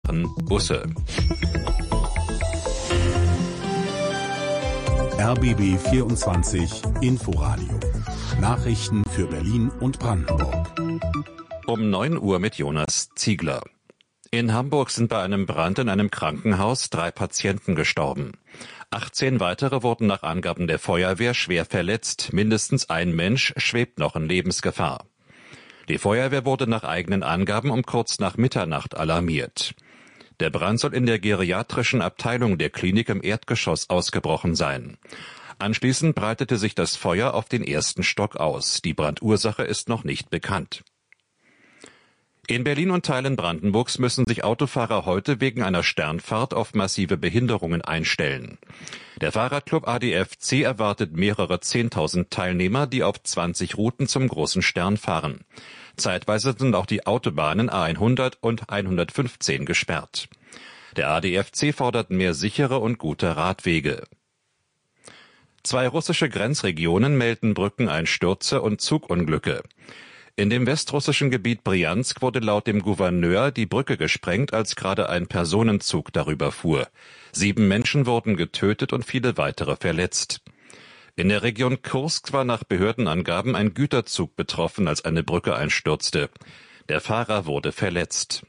fahren Busse. RBB 24 Inforadio. Nachrichten für Berlin und Brandenburg. Um 9 Uhr mit Jonas Ziegler. In Hamburg sind bei einem Brand in einem Krankenhaus 3 Patienten gestorben. 18 weitere wurden nach Angaben der Feuerwehr schwer verletzt. Mindestens ein Mensch schwebt noch in Lebensgefahr. Die Feuerwehr wurde nach eigenen Angaben um kurz nach Mitternacht alarmiert. Der Brand soll in der geriatrischen Abteilung der Klinik im Erdgeschoss ausgebrochen sein. Anschließend breitete sich das Feuer auf den ersten Stock aus. Die Brandursache ist noch nicht bekannt. In Berlin und Teilen Brandenburgs müssen sich Autofahrer heute wegen einer Sternfahrt auf massive Behinderungen einstellen. Der Fahrradclub ADFC erwartet mehrere 10.000 Teilnehmer, die auf 20 Routen zum Großen Stern fahren. Zeitweise sind auch die Autobahnen A100 und 115 gesperrt. Der ADFC fordert mehr sichere und gute Radwege. 2 russische Grenzregionen melden Brückeneinstürze und Zugunglücke. In dem westrussischen Gebiet Briansk wurde laut dem Gouverneur die Brücke gesprengt, als gerade ein Personenzug darüber fuhr. 7 Menschen wurden getötet und viele weitere verletzt. In der Region Kursk war nach Behördenangaben ein Güterzug betroffen, als eine Brücke einstürzte. Der Fahrer wurde verletzt.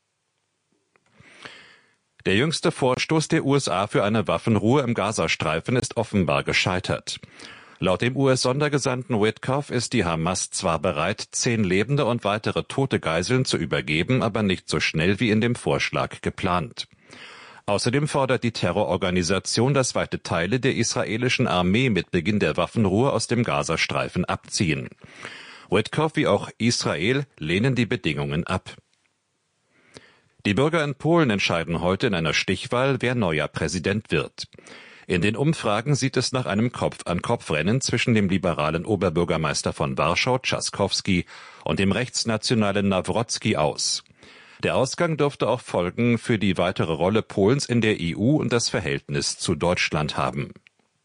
Der jüngste Vorstoß der USA für eine Waffenruhe im Gazastreifen ist offenbar gescheitert. Laut dem US-Sondergesandten Witkoff ist die Hamas zwar bereit, 10 lebende und weitere tote Geiseln zu übergeben, aber nicht so schnell wie in dem Vorschlag geplant. Außerdem fordert die Terrororganisation, dass weite Teile der israelischen Armee mit Beginn der Waffenruhe aus dem Gazastreifen abziehen. Witkoff wie auch Israel lehnen die Bedingungen ab. Die Bürger in Polen entscheiden heute in einer Stichwahl, wer neuer Präsident wird. In den Umfragen sieht es nach einem Kopf-an-Kopf-Rennen zwischen dem liberalen Oberbürgermeister von Warschau, Trzaskowski, und dem rechtsnationalen Nawrocki aus. Der Ausgang dürfte auch Folgen für die weitere Rolle Polens in der EU und das Verhältnis zu Deutschland haben.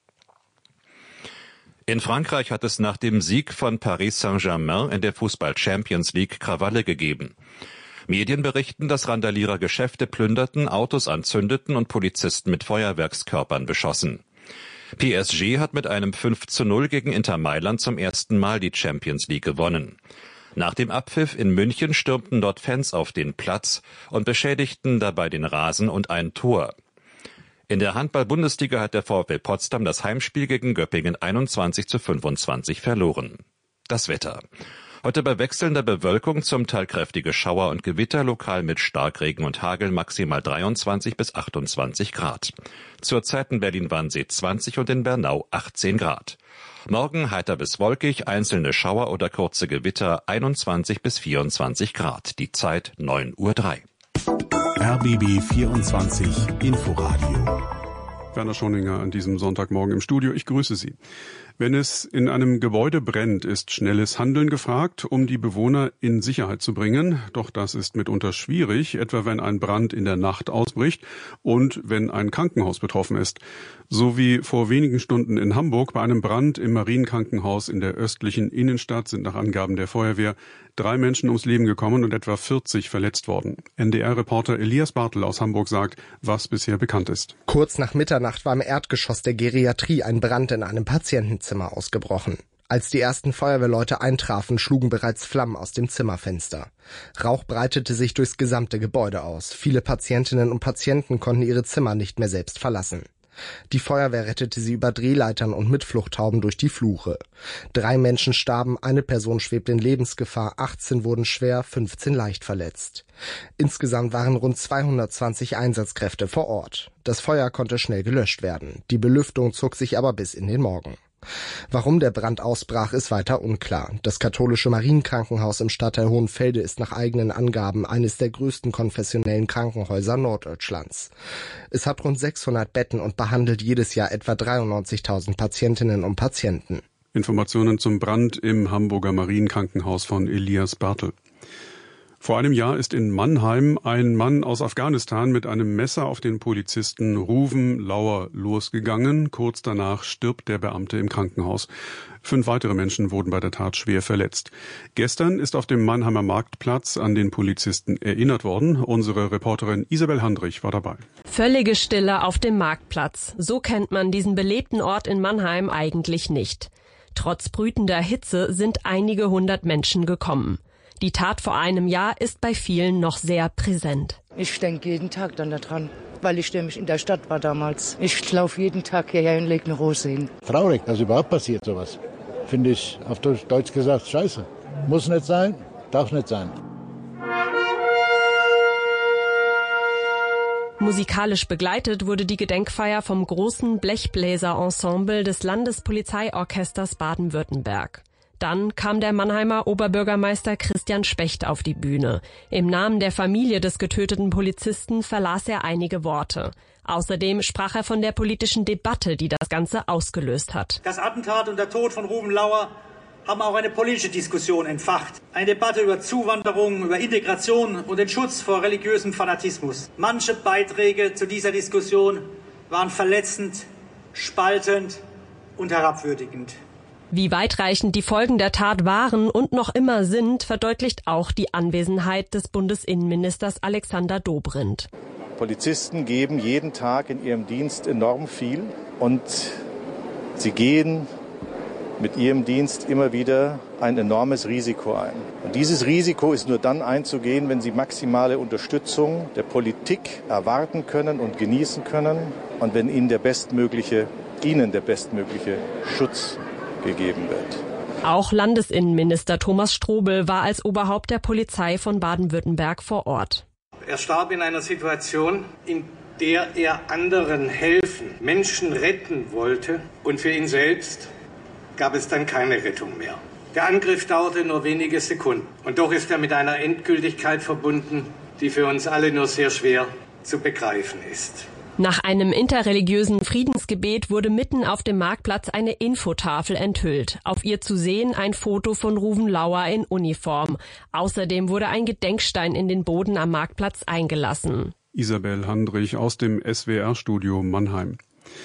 In Frankreich hat es nach dem Sieg von Paris Saint-Germain in der Fußball-Champions League Krawalle gegeben. Medien berichten, dass Randalierer Geschäfte plünderten, Autos anzündeten und Polizisten mit Feuerwerkskörpern beschossen. PSG hat mit einem 5:0 gegen Inter Mailand zum ersten Mal die Champions League gewonnen. Nach dem Abpfiff in München stürmten dort Fans auf den Platz und beschädigten dabei den Rasen und ein Tor. In der Handball-Bundesliga hat der VfL Potsdam das Heimspiel gegen Göppingen 21:25 verloren. Das Wetter. Heute bei wechselnder Bewölkung zum Teil kräftige Schauer und Gewitter, lokal mit Starkregen und Hagel, maximal 23 bis 28 Grad. Zurzeit in Berlin-Wannsee 20 und in Bernau 18 Grad. Morgen heiter bis wolkig, einzelne Schauer oder kurze Gewitter 21 bis 24 Grad. Die Zeit 9:03 Uhr. RBB 24 Inforadio. Werner Schoninger an diesem Sonntagmorgen im Studio. Ich grüße Sie. Wenn es in einem Gebäude brennt, ist schnelles Handeln gefragt, um die Bewohner in Sicherheit zu bringen. Doch das ist mitunter schwierig, etwa wenn ein Brand in der Nacht ausbricht und wenn ein Krankenhaus betroffen ist. So wie vor wenigen Stunden in Hamburg bei einem Brand im Marienkrankenhaus in der östlichen Innenstadt sind nach Angaben der Feuerwehr 3 Menschen ums Leben gekommen und etwa 40 verletzt worden. NDR-Reporter Elias Bartel aus Hamburg sagt, was bisher bekannt ist. Kurz nach Mitternacht war im Erdgeschoss der Geriatrie ein Brand in einem Patientenzimmer ausgebrochen. Als die ersten Feuerwehrleute eintrafen, schlugen bereits Flammen aus dem Zimmerfenster. Rauch breitete sich durchs gesamte Gebäude aus. Viele Patientinnen und Patienten konnten ihre Zimmer nicht mehr selbst verlassen. Die Feuerwehr rettete sie über Drehleitern und mit Fluchthauben durch die Flure. 3 Menschen starben, eine Person schwebt in Lebensgefahr, 18 wurden schwer, 15 leicht verletzt. Insgesamt waren rund 220 Einsatzkräfte vor Ort. Das Feuer konnte schnell gelöscht werden. Die Belüftung zog sich aber bis in den Morgen. Warum der Brand ausbrach, ist weiter unklar. Das katholische Marienkrankenhaus im Stadtteil Hohenfelde ist nach eigenen Angaben eines der größten konfessionellen Krankenhäuser Norddeutschlands. Es hat rund 600 Betten und behandelt jedes Jahr etwa 93.000 Patientinnen und Patienten. Informationen zum Brand im Hamburger Marienkrankenhaus von Elias Bartel. Vor einem Jahr ist in Mannheim ein Mann aus Afghanistan mit einem Messer auf den Polizisten Ruven Lauer losgegangen. Kurz danach stirbt der Beamte im Krankenhaus. 5 weitere Menschen wurden bei der Tat schwer verletzt. Gestern ist auf dem Mannheimer Marktplatz an den Polizisten erinnert worden. Unsere Reporterin Isabel Handrich war dabei. Völlige Stille auf dem Marktplatz. So kennt man diesen belebten Ort in Mannheim eigentlich nicht. Trotz brütender Hitze sind einige hundert Menschen gekommen. Die Tat vor einem Jahr ist bei vielen noch sehr präsent. Ich denke jeden Tag dann daran, weil ich nämlich in der Stadt war damals. Ich laufe jeden Tag hierher und lege eine Rose hin. Traurig, dass überhaupt passiert sowas. Finde ich auf Deutsch gesagt scheiße. Muss nicht sein, darf nicht sein. Musikalisch begleitet wurde die Gedenkfeier vom großen Blechbläser-Ensemble des Landespolizeiorchesters Baden-Württemberg. Dann kam der Mannheimer Oberbürgermeister Christian Specht auf die Bühne. Im Namen der Familie des getöteten Polizisten verlas er einige Worte. Außerdem sprach er von der politischen Debatte, die das Ganze ausgelöst hat. Das Attentat und der Tod von Ruven Lauer haben auch eine politische Diskussion entfacht. Eine Debatte über Zuwanderung, über Integration und den Schutz vor religiösem Fanatismus. Manche Beiträge zu dieser Diskussion waren verletzend, spaltend und herabwürdigend. Wie weitreichend die Folgen der Tat waren und noch immer sind, verdeutlicht auch die Anwesenheit des Bundesinnenministers Alexander Dobrindt. Polizisten geben jeden Tag in ihrem Dienst enorm viel und sie gehen mit ihrem Dienst immer wieder ein enormes Risiko ein. Und dieses Risiko ist nur dann einzugehen, wenn sie maximale Unterstützung der Politik erwarten können und genießen können und wenn ihnen der bestmögliche Schutz gegeben wird. Auch Landesinnenminister Thomas Strobel war als Oberhaupt der Polizei von Baden-Württemberg vor Ort. Er starb in einer Situation, in der er anderen helfen, Menschen retten wollte, und für ihn selbst gab es dann keine Rettung mehr. Der Angriff dauerte nur wenige Sekunden und doch ist er mit einer Endgültigkeit verbunden, die für uns alle nur sehr schwer zu begreifen ist. Nach einem interreligiösen Friedensgebet wurde mitten auf dem Marktplatz eine Infotafel enthüllt. Auf ihr zu sehen ein Foto von Ruven Lauer in Uniform. Außerdem wurde ein Gedenkstein in den Boden am Marktplatz eingelassen. Isabel Handrich aus dem SWR-Studio Mannheim.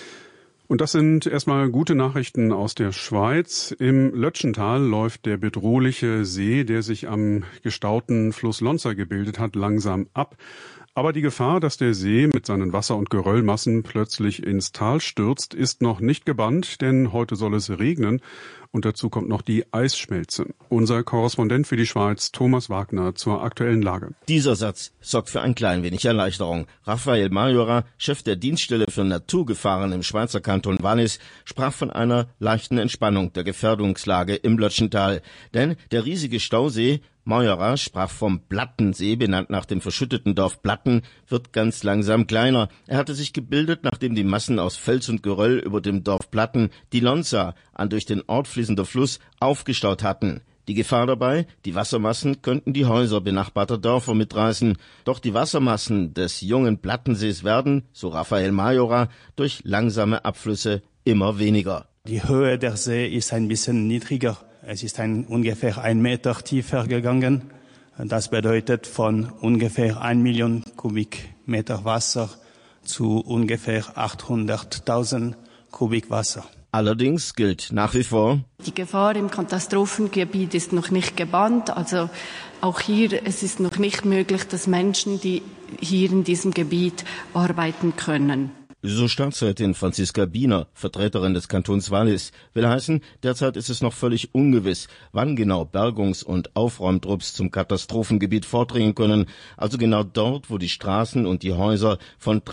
Und das sind erstmal gute Nachrichten aus der Schweiz. Im Lötschental läuft der bedrohliche See, der sich am gestauten Fluss Lonza gebildet hat, langsam ab. Aber die Gefahr, dass der See mit seinen Wasser- und Geröllmassen plötzlich ins Tal stürzt, ist noch nicht gebannt, denn heute soll es regnen. Und dazu kommt noch die Eisschmelze. Unser Korrespondent für die Schweiz, Thomas Wagner, zur aktuellen Lage. Dieser Satz sorgt für ein klein wenig Erleichterung. Raphael Majora, Chef der Dienststelle für Naturgefahren im Schweizer Kanton Wallis, sprach von einer leichten Entspannung der Gefährdungslage im Lötschental. Denn der riesige Stausee, Majora sprach vom Plattensee, benannt nach dem verschütteten Dorf Platten, wird ganz langsam kleiner. Er hatte sich gebildet, nachdem die Massen aus Fels und Geröll über dem Dorf Platten die Lonza, ein durch den Ort fließender Fluss, aufgestaut hatten. Die Gefahr dabei, die Wassermassen könnten die Häuser benachbarter Dörfer mitreißen. Doch die Wassermassen des jungen Plattensees werden, so Raphael Majora, durch langsame Abflüsse immer weniger. Die Höhe der See ist ein bisschen niedriger. Es ist ungefähr 1 Meter tiefer gegangen. Das bedeutet von ungefähr 1 Million Kubikmeter Wasser zu ungefähr 800.000 Kubik Wasser. Allerdings gilt nach wie vor: Die Gefahr im Katastrophengebiet ist noch nicht gebannt. Also auch hier, es ist noch nicht möglich, dass Menschen, die hier in diesem Gebiet arbeiten können. So Staatsrätin Franziska Biener, Vertreterin des Kantons Wallis, will heißen, derzeit ist es noch völlig ungewiss, wann genau Bergungs- und Aufräumtrupps zum Katastrophengebiet vordringen können, also genau dort, wo die Straßen und die Häuser von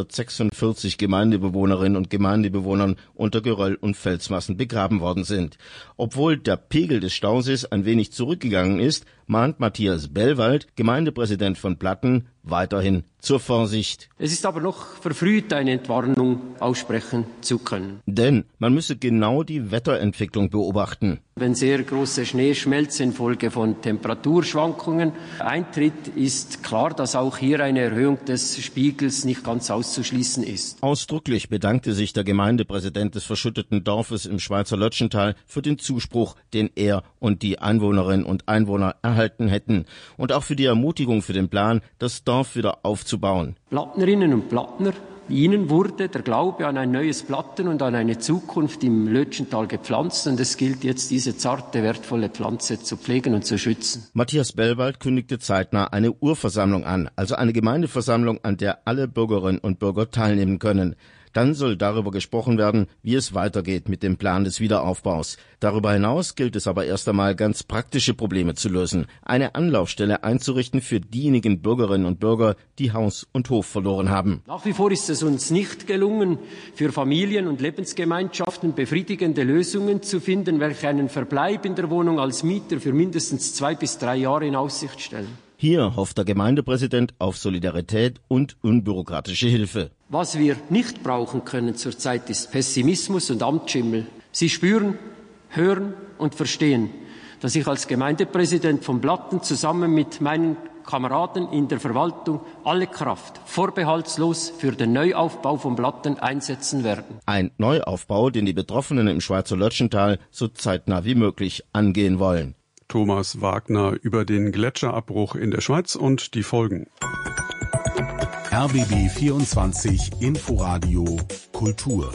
346 Gemeindebewohnerinnen und Gemeindebewohnern unter Geröll und Felsmassen begraben worden sind. Obwohl der Pegel des Stausees ein wenig zurückgegangen ist, mahnt Matthias Bellwald, Gemeindepräsident von Platten, weiterhin zur Vorsicht. Es ist aber noch verfrüht, eine Entwarnung aussprechen zu können. Denn man müsse genau die Wetterentwicklung beobachten. Wenn sehr große Schneeschmelze infolge von Temperaturschwankungen eintritt, ist klar, dass auch hier eine Erhöhung des Spiegels nicht ganz auszuschließen ist. Ausdrücklich bedankte sich der Gemeindepräsident des verschütteten Dorfes im Schweizer Lötschental für den Zuspruch, den er und die Einwohnerinnen und Einwohner erhalten hätten. Und auch für die Ermutigung für den Plan, das Dorf wieder aufzubauen. Plattnerinnen und Plattner, ihnen wurde der Glaube an ein neues Platten und an eine Zukunft im Lötschental gepflanzt und es gilt jetzt, diese zarte, wertvolle Pflanze zu pflegen und zu schützen. Matthias Bellwald kündigte zeitnah eine Urversammlung an, also eine Gemeindeversammlung, an der alle Bürgerinnen und Bürger teilnehmen können. Dann soll darüber gesprochen werden, wie es weitergeht mit dem Plan des Wiederaufbaus. Darüber hinaus gilt es aber erst einmal, ganz praktische Probleme zu lösen. Eine Anlaufstelle einzurichten für diejenigen Bürgerinnen und Bürger, die Haus und Hof verloren haben. Nach wie vor ist es uns nicht gelungen, für Familien und Lebensgemeinschaften befriedigende Lösungen zu finden, welche einen Verbleib in der Wohnung als Mieter für mindestens 2 bis 3 Jahre in Aussicht stellen. Hier hofft der Gemeindepräsident auf Solidarität und unbürokratische Hilfe. Was wir nicht brauchen können zurzeit ist Pessimismus und Amtsschimmel. Sie spüren, hören und verstehen, dass ich als Gemeindepräsident von Blatten zusammen mit meinen Kameraden in der Verwaltung alle Kraft vorbehaltslos für den Neuaufbau von Blatten einsetzen werden. Ein Neuaufbau, den die Betroffenen im Schweizer Lötschental so zeitnah wie möglich angehen wollen. Thomas Wagner über den Gletscherabbruch in der Schweiz und die Folgen. RBB 24 Inforadio Kultur.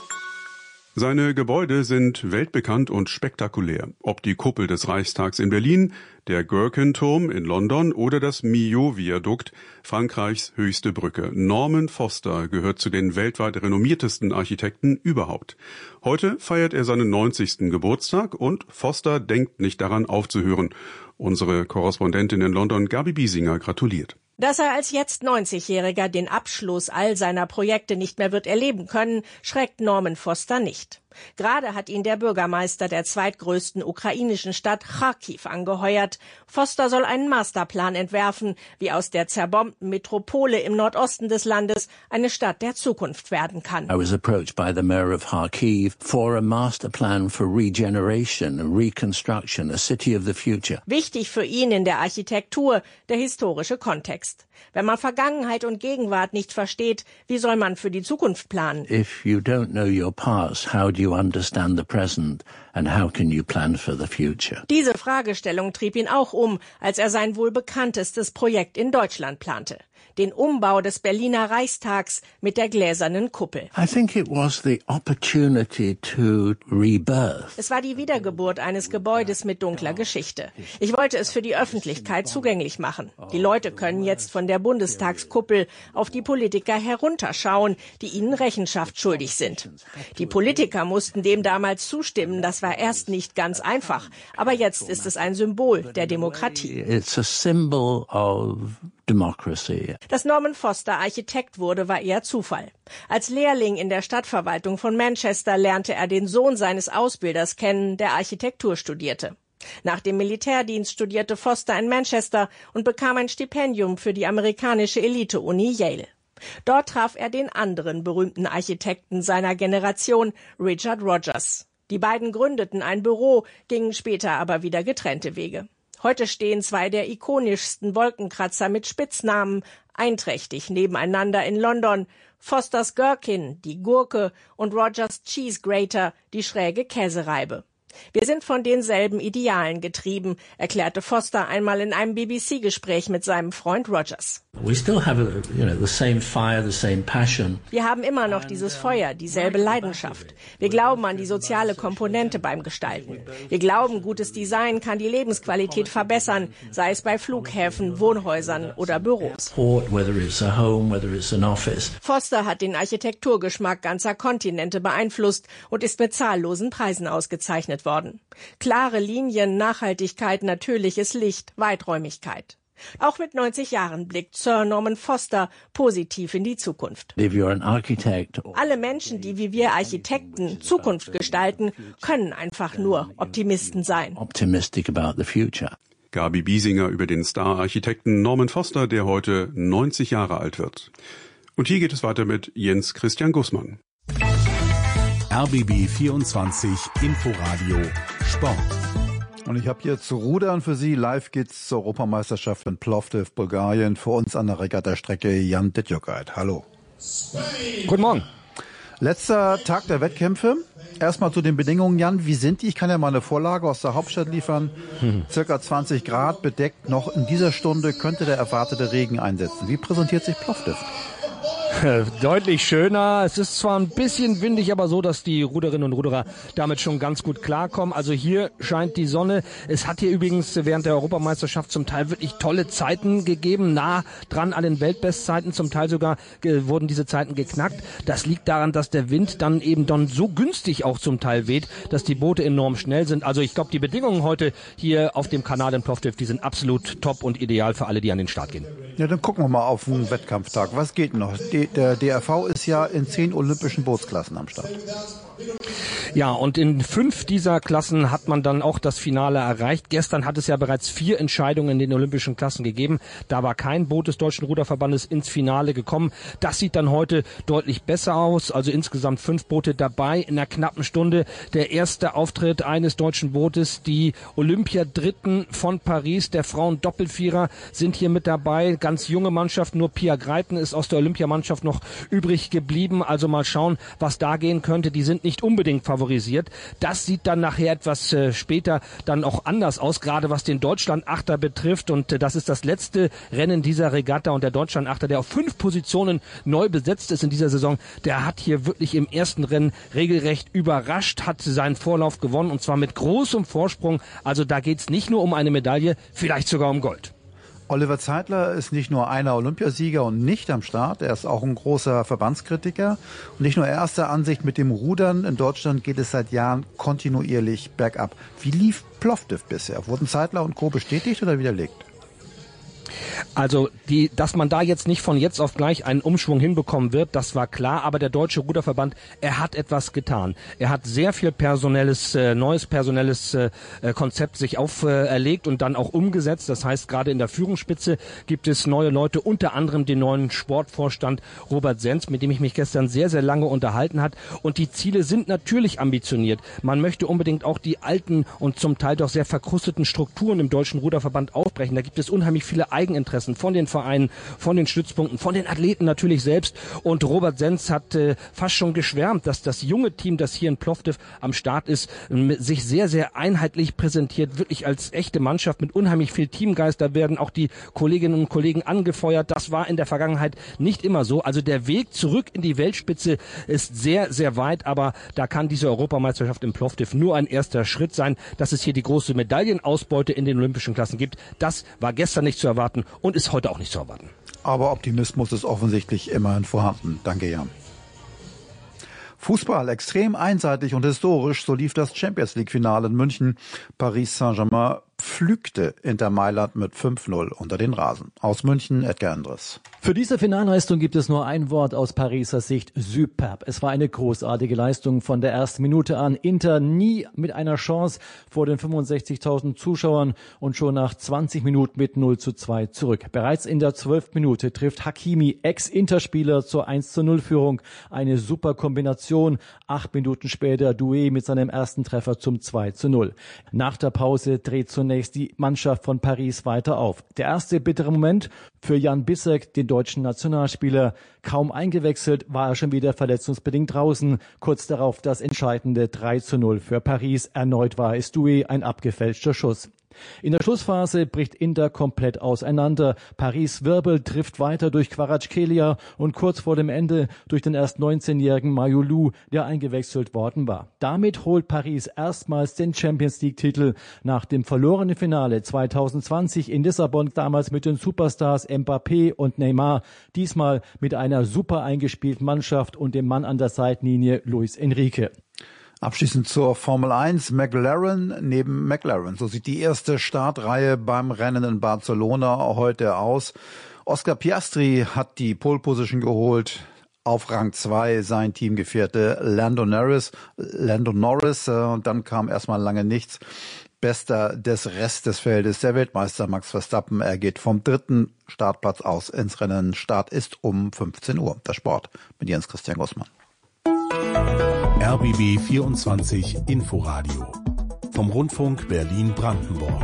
Seine Gebäude sind weltbekannt und spektakulär. Ob die Kuppel des Reichstags in Berlin, der Gherkin-Turm in London oder das Millau-Viadukt, Frankreichs höchste Brücke. Norman Foster gehört zu den weltweit renommiertesten Architekten überhaupt. Heute feiert er seinen 90. Geburtstag und Foster denkt nicht daran aufzuhören. Unsere Korrespondentin in London, Gabi Biesinger, gratuliert. Dass er als jetzt 90-Jähriger den Abschluss all seiner Projekte nicht mehr wird erleben können, schreckt Norman Foster nicht. Gerade hat ihn der Bürgermeister der zweitgrößten ukrainischen Stadt Charkiw angeheuert. Foster soll einen Masterplan entwerfen, wie aus der zerbombten Metropole im Nordosten des Landes eine Stadt der Zukunft werden kann. I was approached by the mayor of Kharkiv for a master plan for regeneration and reconstruction, a city of the future. Wichtig für ihn in der Architektur der historische Kontext. Wenn man Vergangenheit und Gegenwart nicht versteht, wie soll man für die Zukunft planen? If you don't know your past, how do you understand the present and how can you plan for the future? Diese Fragestellung trieb ihn auch um, als er sein wohl bekanntestes Projekt in Deutschland plante. Den Umbau des Berliner Reichstags mit der gläsernen Kuppel. I think it was the opportunity to rebirth. Es war die Wiedergeburt eines Gebäudes mit dunkler Geschichte. Ich wollte es für die Öffentlichkeit zugänglich machen. Die Leute können jetzt von der Bundestagskuppel auf die Politiker herunterschauen, die ihnen Rechenschaft schuldig sind. Die Politiker mussten dem damals zustimmen. Das war erst nicht ganz einfach. Aber jetzt ist es ein Symbol der Demokratie. It's a symbol of democracy. Dass Norman Foster Architekt wurde, war eher Zufall. Als Lehrling in der Stadtverwaltung von Manchester lernte er den Sohn seines Ausbilders kennen, der Architektur studierte. Nach dem Militärdienst studierte Foster in Manchester und bekam ein Stipendium für die amerikanische Elite-Uni Yale. Dort traf er den anderen berühmten Architekten seiner Generation, Richard Rogers. Die beiden gründeten ein Büro, gingen später aber wieder getrennte Wege. Heute stehen zwei der ikonischsten Wolkenkratzer mit Spitznamen einträchtig nebeneinander in London. Fosters Gherkin, die Gurke, und Rogers Cheese Grater, die schräge Käsereibe. Wir sind von denselben Idealen getrieben, erklärte Foster einmal in einem BBC-Gespräch mit seinem Freund Rogers. We still have the same fire, the same passion. Wir haben immer noch dieses Feuer, dieselbe Leidenschaft. Wir glauben an die soziale Komponente beim Gestalten. Wir glauben, gutes Design kann die Lebensqualität verbessern, sei es bei Flughäfen, Wohnhäusern oder Büros. Whether it's a home, whether it's an office. Foster hat den Architekturgeschmack ganzer Kontinente beeinflusst und ist mit zahllosen Preisen ausgezeichnet worden. Klare Linien, Nachhaltigkeit, natürliches Licht, Weiträumigkeit. Auch mit 90 Jahren blickt Sir Norman Foster positiv in die Zukunft. If you're an architect, alle Menschen, die wie wir Architekten Zukunft gestalten, können einfach nur Optimisten sein. Optimistic about the future. Gabi Biesinger über den Star-Architekten Norman Foster, der heute 90 Jahre alt wird. Und hier geht es weiter mit Jens Christian Gußmann. RBB 24 Inforadio Sport. Und ich habe hier zu rudern für Sie. Live geht's zur Europameisterschaft in Plovdiv, Bulgarien. Für uns an der Regattastrecke Jan Dittjokait. Hallo. Guten Morgen. Letzter Tag der Wettkämpfe. Erstmal zu den Bedingungen, Jan. Wie sind die? Ich kann ja mal eine Vorlage aus der Hauptstadt liefern. Circa 20 Grad bedeckt. Noch in dieser Stunde könnte der erwartete Regen einsetzen. Wie präsentiert sich Plovdiv? Deutlich schöner. Es ist zwar ein bisschen windig, aber so, dass die Ruderinnen und Ruderer damit schon ganz gut klarkommen. Also hier scheint die Sonne. Es hat hier übrigens während der Europameisterschaft zum Teil wirklich tolle Zeiten gegeben, nah dran an den Weltbestzeiten. Zum Teil sogar wurden diese Zeiten geknackt. Das liegt daran, dass der Wind dann eben dann so günstig auch zum Teil weht, dass die Boote enorm schnell sind. Also ich glaube, die Bedingungen heute hier auf dem Kanal in Plovdiv, die sind absolut top und ideal für alle, die an den Start gehen. Ja, dann gucken wir mal auf den Wettkampftag. Was geht noch? Der DRV ist ja in 10 olympischen Bootsklassen am Start. Ja, und in 5 dieser Klassen hat man dann auch das Finale erreicht. Gestern hat es ja bereits 4 Entscheidungen in den olympischen Klassen gegeben. Da war kein Boot des Deutschen Ruderverbandes ins Finale gekommen. Das sieht dann heute deutlich besser aus. Also insgesamt 5 Boote dabei in einer knappen Stunde. Der erste Auftritt eines deutschen Bootes. Die Olympiadritten von Paris, der Frauen-Doppelvierer, sind hier mit dabei. Ganz junge Mannschaft, nur Pia Greiten ist aus der Olympiamannschaft noch übrig geblieben. Also mal schauen, was da gehen könnte. Die sind nicht unbedingt favorisiert. Das sieht dann nachher etwas später dann auch anders aus, gerade was den Deutschland-Achter betrifft. Und das ist das letzte Rennen dieser Regatta. Und der Deutschland-Achter, der auf 5 Positionen neu besetzt ist in dieser Saison, der hat hier wirklich im ersten Rennen regelrecht überrascht, hat seinen Vorlauf gewonnen und zwar mit großem Vorsprung. Also da geht's nicht nur um eine Medaille, vielleicht sogar um Gold. Oliver Zeitler ist nicht nur einer Olympiasieger und nicht am Start, er ist auch ein großer Verbandskritiker. Und nicht nur erster Ansicht, mit dem Rudern in Deutschland geht es seit Jahren kontinuierlich bergab. Wie lief Plovdiv bisher? Wurden Zeitler und Co. bestätigt oder widerlegt? Also, dass man da jetzt nicht von jetzt auf gleich einen Umschwung hinbekommen wird, das war klar. Aber der Deutsche Ruderverband, er hat etwas getan. Er hat sehr viel neues personelles Konzept sich auferlegt und dann auch umgesetzt. Das heißt, gerade in der Führungsspitze gibt es neue Leute, unter anderem den neuen Sportvorstand Robert Senz, mit dem ich mich gestern sehr, sehr lange unterhalten habe. Und die Ziele sind natürlich ambitioniert. Man möchte unbedingt auch die alten und zum Teil doch sehr verkrusteten Strukturen im Deutschen Ruderverband aufbrechen. Da gibt es unheimlich viele Eigeninteressen von den Vereinen, von den Stützpunkten, von den Athleten natürlich selbst. Und Robert Senz hat fast schon geschwärmt, dass das junge Team, das hier in Plovdiv am Start ist, sich sehr, sehr einheitlich präsentiert, wirklich als echte Mannschaft mit unheimlich viel Teamgeist. Da werden auch die Kolleginnen und Kollegen angefeuert. Das war in der Vergangenheit nicht immer so. Also der Weg zurück in die Weltspitze ist sehr, sehr weit, aber da kann diese Europameisterschaft in Plovdiv nur ein erster Schritt sein. Dass es hier die große Medaillenausbeute in den olympischen Klassen gibt, das war gestern nicht zu erwarten und ist heute auch nicht zu erwarten. Aber Optimismus ist offensichtlich immerhin vorhanden. Danke, Jan. Fußball extrem einseitig und historisch, so lief das Champions-League-Finale in München. Paris Saint-Germain pflügte Inter Mailand mit 5-0 unter den Rasen. Aus München, Edgar Endres. Für diese Finalleistung gibt es nur ein Wort aus Pariser Sicht: superb. Es war eine großartige Leistung von der ersten Minute an. Inter nie mit einer Chance vor den 65.000 Zuschauern und schon nach 20 Minuten mit 0:2 zurück. Bereits in der 12. Minute trifft Hakimi, Ex-Interspieler, zur 1:0-Führung. Eine super Kombination. 8 Minuten später Doué mit seinem ersten Treffer zum 2:0. Nach der Pause dreht zunächst die Mannschaft von Paris weiter auf. Der erste bittere Moment für Jan Bissek, den deutschen Nationalspieler. Kaum eingewechselt, war er schon wieder verletzungsbedingt draußen. Kurz darauf das entscheidende 3:0 für Paris. Erneut war es Doué, ein abgefälschter Schuss. In der Schlussphase bricht Inter komplett auseinander. Paris wirbelt, trifft weiter durch Kvaratskhelia und kurz vor dem Ende durch den erst 19-jährigen Mayulu, der eingewechselt worden war. Damit holt Paris erstmals den Champions-League-Titel nach dem verlorenen Finale 2020 in Lissabon, damals mit den Superstars Mbappé und Neymar, diesmal mit einer super eingespielten Mannschaft und dem Mann an der Seitenlinie Luis Enrique. Abschließend zur Formel 1, McLaren neben McLaren. So sieht die erste Startreihe beim Rennen in Barcelona heute aus. Oscar Piastri hat die Pole Position geholt. Auf Rang 2 sein Teamgefährte Lando Norris. Und dann kam erstmal lange nichts. Bester des Rest des Feldes, der Weltmeister Max Verstappen. Er geht vom 3. Startplatz aus ins Rennen. Start ist um 15 Uhr. Der Sport mit Jens Christian Gussmann. RBB 24 Inforadio vom Rundfunk Berlin-Brandenburg.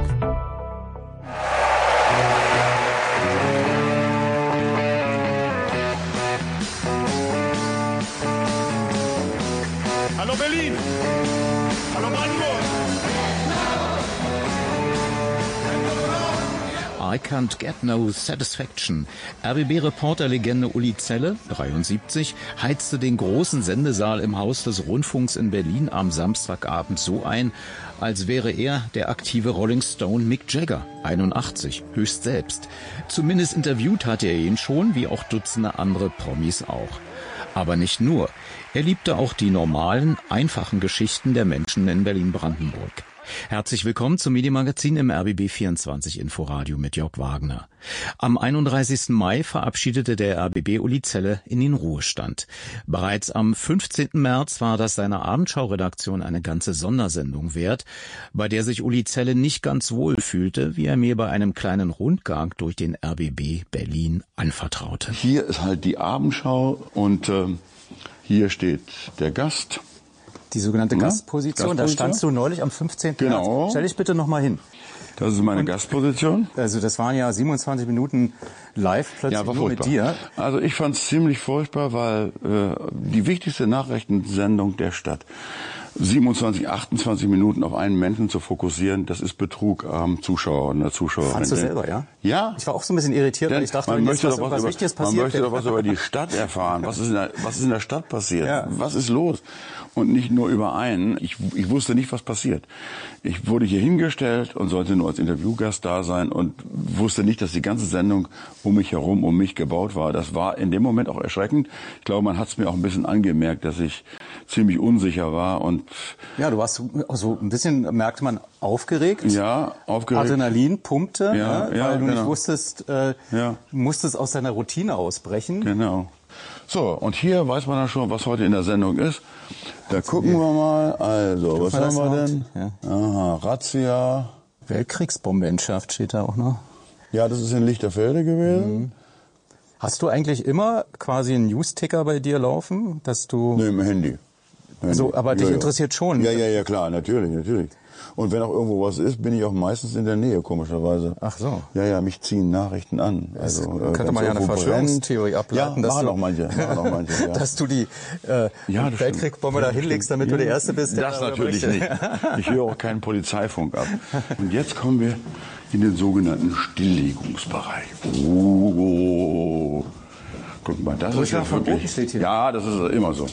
Hallo Berlin! Hallo Brandenburg! I can't get no satisfaction. RBB-Reporterlegende Uli Zelle, 73, heizte den großen Sendesaal im Haus des Rundfunks in Berlin am Samstagabend so ein, als wäre er der aktive Rolling Stone Mick Jagger, 81, höchst selbst. Zumindest interviewt hatte er ihn schon, wie auch Dutzende andere Promis auch. Aber nicht nur. Er liebte auch die normalen, einfachen Geschichten der Menschen in Berlin-Brandenburg. Herzlich willkommen zum Medienmagazin im RBB 24 Inforadio mit Jörg Wagner. Am 31. Mai verabschiedete der RBB Uli Zelle in den Ruhestand. Bereits am 15. März war das seiner Abendschau-Redaktion eine ganze Sondersendung wert, bei der sich Uli Zelle nicht ganz wohl fühlte, wie er mir bei einem kleinen Rundgang durch den RBB Berlin anvertraute. Hier ist halt die Abendschau und hier steht der Gast. Die sogenannte Gastposition, da standst du neulich am 15. Genau. März. Stell dich bitte noch mal hin. Das ist meine Gastposition. Also das waren ja 27 Minuten live plötzlich ja, war nur furchtbar. mit dir. Also ich fand es ziemlich furchtbar, weil die wichtigste Nachrichtensendung der Stadt, 27, 28 Minuten auf einen Menschen zu fokussieren, das ist Betrug am Zuschauer und der Zuschauerin. Fandst du selber, ja? Ja. Ich war auch so ein bisschen irritiert, weil ich dachte, man möchte was Wichtiges passiert. Man möchte doch was über die Stadt erfahren. Was ist in der Stadt passiert? Ja. Was ist los? Und nicht nur über einen. Ich wusste nicht, was passiert. Ich wurde hier hingestellt und sollte nur als Interviewgast da sein und wusste nicht, dass die ganze Sendung um mich herum, um mich gebaut war. Das war in dem Moment auch erschreckend. Ich glaube, man hat es mir auch ein bisschen angemerkt, dass ich ziemlich unsicher war. Und ja, du warst so ein bisschen, merkte man, aufgeregt. Ja, aufgeregt. Adrenalin pumpte, ja, weil du genau. nicht wusstest, du musstest aus deiner Routine ausbrechen. Genau. So, und hier weiß man dann schon, was heute in der Sendung ist. Da gucken wir mal. Also, was haben wir denn? Ja. Aha, Razzia. Weltkriegsbombe entschärft steht da auch noch. Ja, das ist in Lichterfelde gewesen. Mhm. Hast du eigentlich immer quasi einen News-Ticker bei dir laufen, dass du... Nee, im Handy. Also, aber dich interessiert schon? Ja, klar, natürlich. Und wenn auch irgendwo was ist, bin ich auch meistens in der Nähe, komischerweise. Ach so. Ja, mich ziehen Nachrichten an. Also, könnte man ja eine Verschwörungstheorie ableiten. Ja, machen auch manche. Ja. Dass du die Weltkriegsbombe da hinlegst, damit du der Erste bist. Das natürlich nicht. Ich höre auch keinen Polizeifunk ab. Und jetzt kommen wir in den sogenannten Stilllegungsbereich. Oh. Guck mal, das ist ja wirklich... Steht hier. Ja, das ist immer so.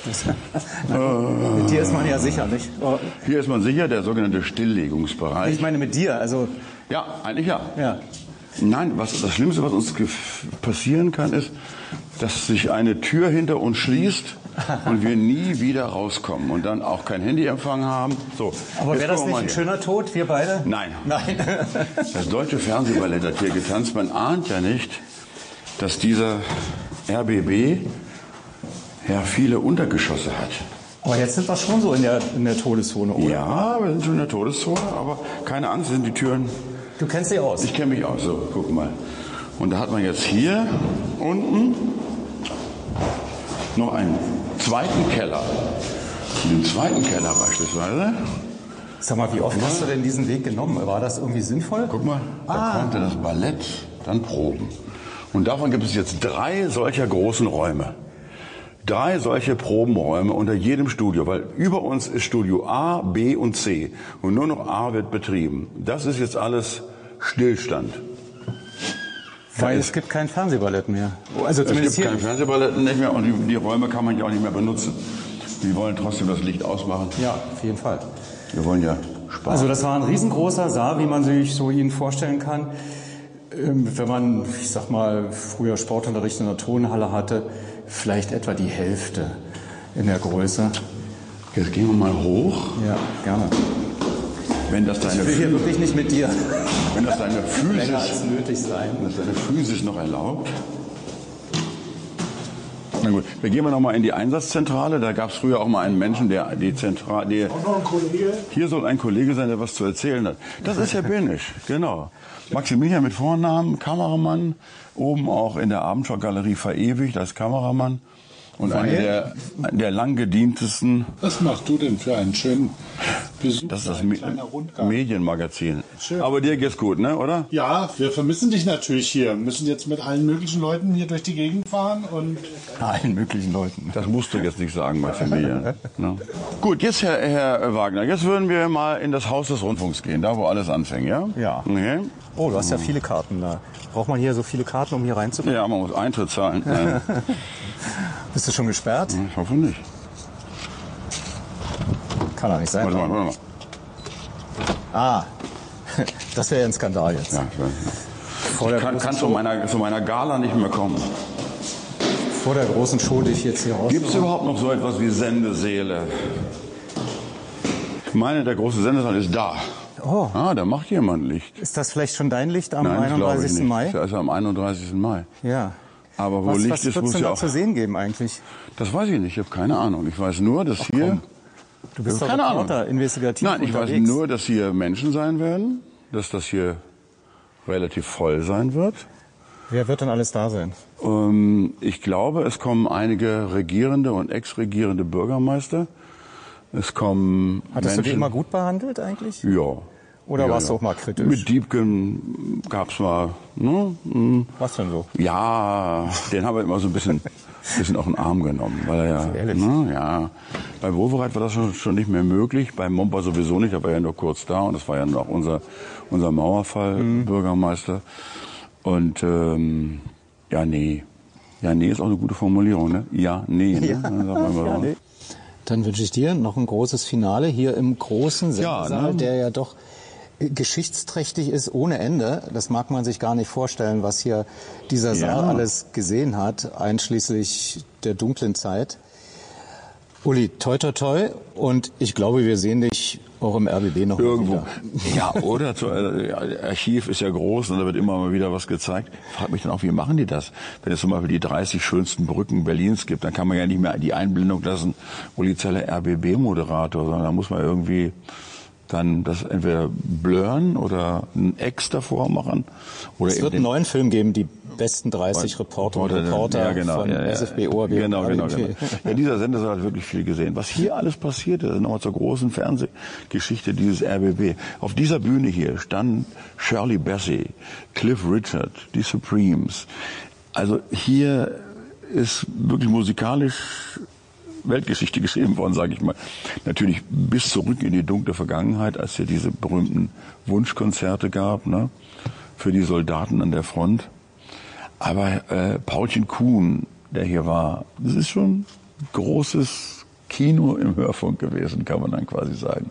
Mit dir ist man ja sicher, nicht? Hier ist man sicher, der sogenannte Stilllegungsbereich. Ich meine mit dir, also... Ja, eigentlich ja. Ja. Nein, das Schlimmste, was uns passieren kann, ist, dass sich eine Tür hinter uns schließt und wir nie wieder rauskommen und dann auch kein Handyempfang haben. So, aber wäre das nicht ein schöner Tod, wir beide? Nein. Das Deutsche Fernsehballett hat hier getanzt. Man ahnt ja nicht, dass dieser RBB viele Untergeschosse hat. Aber jetzt sind wir schon so in der Todeszone, oder? Ja, wir sind schon in der Todeszone, aber keine Angst, sind die Türen... Du kennst dich aus? Ich kenne mich aus, so, guck mal. Und da hat man jetzt hier unten noch einen zweiten Keller. Den zweiten Keller beispielsweise. Sag mal, wie oft hast du denn diesen Weg genommen? War das irgendwie sinnvoll? Guck mal, da konnte das Ballett dann proben. Und davon gibt es jetzt 3 solcher großen Räume. 3 solche Probenräume unter jedem Studio, weil über uns ist Studio A, B und C. Und nur noch A wird betrieben. Das ist jetzt alles Stillstand. Weil es gibt kein Fernsehballett mehr. Also es gibt kein Fernsehballett nicht mehr und die Räume kann man ja auch nicht mehr benutzen. Die wollen trotzdem das Licht ausmachen. Ja, auf jeden Fall. Wir wollen ja sparen. Also das war ein riesengroßer Saal, wie man sich so ihn vorstellen kann. Wenn man, ich sag mal, früher Sportunterricht in der Turnhalle hatte, vielleicht etwa die Hälfte in der Größe. Jetzt gehen wir mal hoch. Ja, gerne. Wenn das deine ich will hier wirklich nicht mit dir. Wenn das deine Physis, als nötig sein. Wenn das deine Physis noch erlaubt. Na gut, wir gehen noch mal in die Einsatzzentrale. Da gab es früher auch mal einen Menschen, der die Zentrale... Auch noch ein Kollege? Hier soll ein Kollege sein, der was zu erzählen hat. Das ist Herr Benisch, genau. Maximilian mit Vornamen, Kameramann, oben auch in der Abendschau-Galerie verewigt als Kameramann. Und einer der lang gedientesten... Was machst du denn für einen schönen Besuch? Das ist das Medienmagazin. Schön. Aber dir geht's gut, ne, oder? Ja, wir vermissen dich natürlich hier. Wir müssen jetzt mit allen möglichen Leuten hier durch die Gegend fahren und... Allen möglichen Leuten. Das musst du jetzt nicht sagen, Maximilian. No. Gut, jetzt Herr Wagner, jetzt würden wir mal in das Haus des Rundfunks gehen, da wo alles anfängt, ja? Ja. Okay. Oh, du hast ja viele Karten da. Braucht man hier so viele Karten, um hier reinzukommen? Ja, man muss Eintritt zahlen. Bist du schon gesperrt? Ich hoffe nicht. Kann doch nicht sein. Warte mal. Ah, das wäre ja ein Skandal jetzt. Ja, kann zu meiner Gala nicht mehr kommen. Vor der großen Show, die ich jetzt hier raus... Gibt es überhaupt noch so etwas wie Sendesäle? Ich meine, der große Sendesaal ist da. Oh. Ah, da macht jemand Licht. Ist das vielleicht schon dein Licht am Nein, 31. Mai? Das ist am 31. Mai. Ja. Aber wo Licht ist, muss muss ja ja auch... auch... zu sehen geben eigentlich? Das weiß ich nicht, ich habe keine Ahnung. Ich weiß nur, dass hier... Du bist doch keine Reporter, Ahnung. investigativ Nein, ich unterwegs. weiß nur, dass hier Menschen sein werden, dass das hier relativ voll sein wird. Wer wird denn alles da sein? Ich glaube, es kommen einige regierende und ex-regierende Bürgermeister. Es kommen Hattest du die Menschen, immer gut behandelt eigentlich? Ja. Oder warst du auch mal kritisch? Mit Diebken gab's mal. Ne? Was denn so? Ja, den haben wir immer so ein bisschen auf den Arm genommen, weil er ja. Ehrlich? Ne, ja. Bei Wowereit war das schon nicht mehr möglich. Bei Momper sowieso nicht. Da war ja nur kurz da und das war ja noch unser Mauerfall-Bürgermeister. Und ja, nee. Ja, nee ist auch eine gute Formulierung, ne? Ja, nee. Ne? Ja. Ja, nee. Dann wünsche ich dir noch ein großes Finale hier im großen Sendesaal, Ja, ne? der ja doch geschichtsträchtig ist ohne Ende. Das mag man sich gar nicht vorstellen, was hier dieser Saal alles gesehen hat, einschließlich der dunklen Zeit. Uli, toi toi toi, und ich glaube, wir sehen dich auch im RBB noch irgendwo. Wieder. Ja, oder? Archiv ist ja groß und da wird immer mal wieder was gezeigt. Frag mich dann auch, wie machen die das? Wenn es zum Beispiel die 30 schönsten Brücken Berlins gibt, dann kann man ja nicht mehr die Einblendung lassen, Uli Zeller RBB-Moderator, sondern da muss man irgendwie dann das entweder blurren oder ein X davor machen. Oder es wird einen neuen Film geben, die besten 30 Reporter ja, genau, von SFB, ORB. Genau. Ja, dieser Sendesaal hat wirklich viel gesehen. Was hier alles passiert ist, nochmal zur großen Fernsehgeschichte dieses RBB. Auf dieser Bühne hier standen Shirley Bassey, Cliff Richard, die Supremes. Also hier ist wirklich musikalisch Weltgeschichte geschrieben worden, sage ich mal. Natürlich bis zurück in die dunkle Vergangenheit, als es diese berühmten Wunschkonzerte gab, ne, für die Soldaten an der Front. Aber Paulchen Kuhn, der hier war, das ist schon großes Kino im Hörfunk gewesen, kann man dann quasi sagen.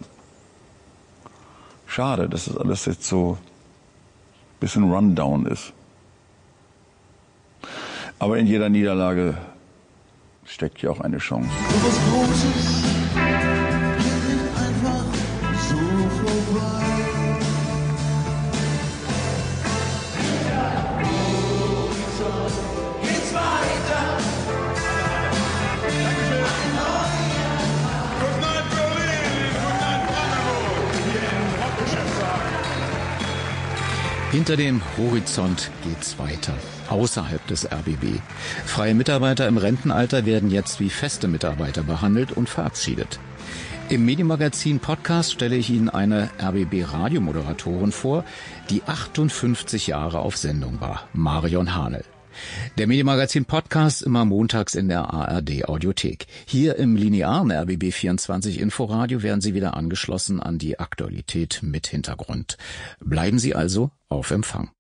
Schade, dass das alles jetzt so ein bisschen Rundown ist. Aber in jeder Niederlage steckt ja auch eine Chance. Und was Großes geht einfach so vorbei. Geht's weiter? Good night Berlin, good night Brandenburg, hier im Hauptgeschäftssaal. Hinter dem Horizont geht's weiter. Außerhalb des RBB. Freie Mitarbeiter im Rentenalter werden jetzt wie feste Mitarbeiter behandelt und verabschiedet. Im Medienmagazin Podcast stelle ich Ihnen eine RBB-Radiomoderatorin vor, die 58 Jahre auf Sendung war, Marion Hanel. Der Medienmagazin Podcast immer montags in der ARD Audiothek. Hier im linearen RBB 24 Inforadio werden Sie wieder angeschlossen an die Aktualität mit Hintergrund. Bleiben Sie also auf Empfang.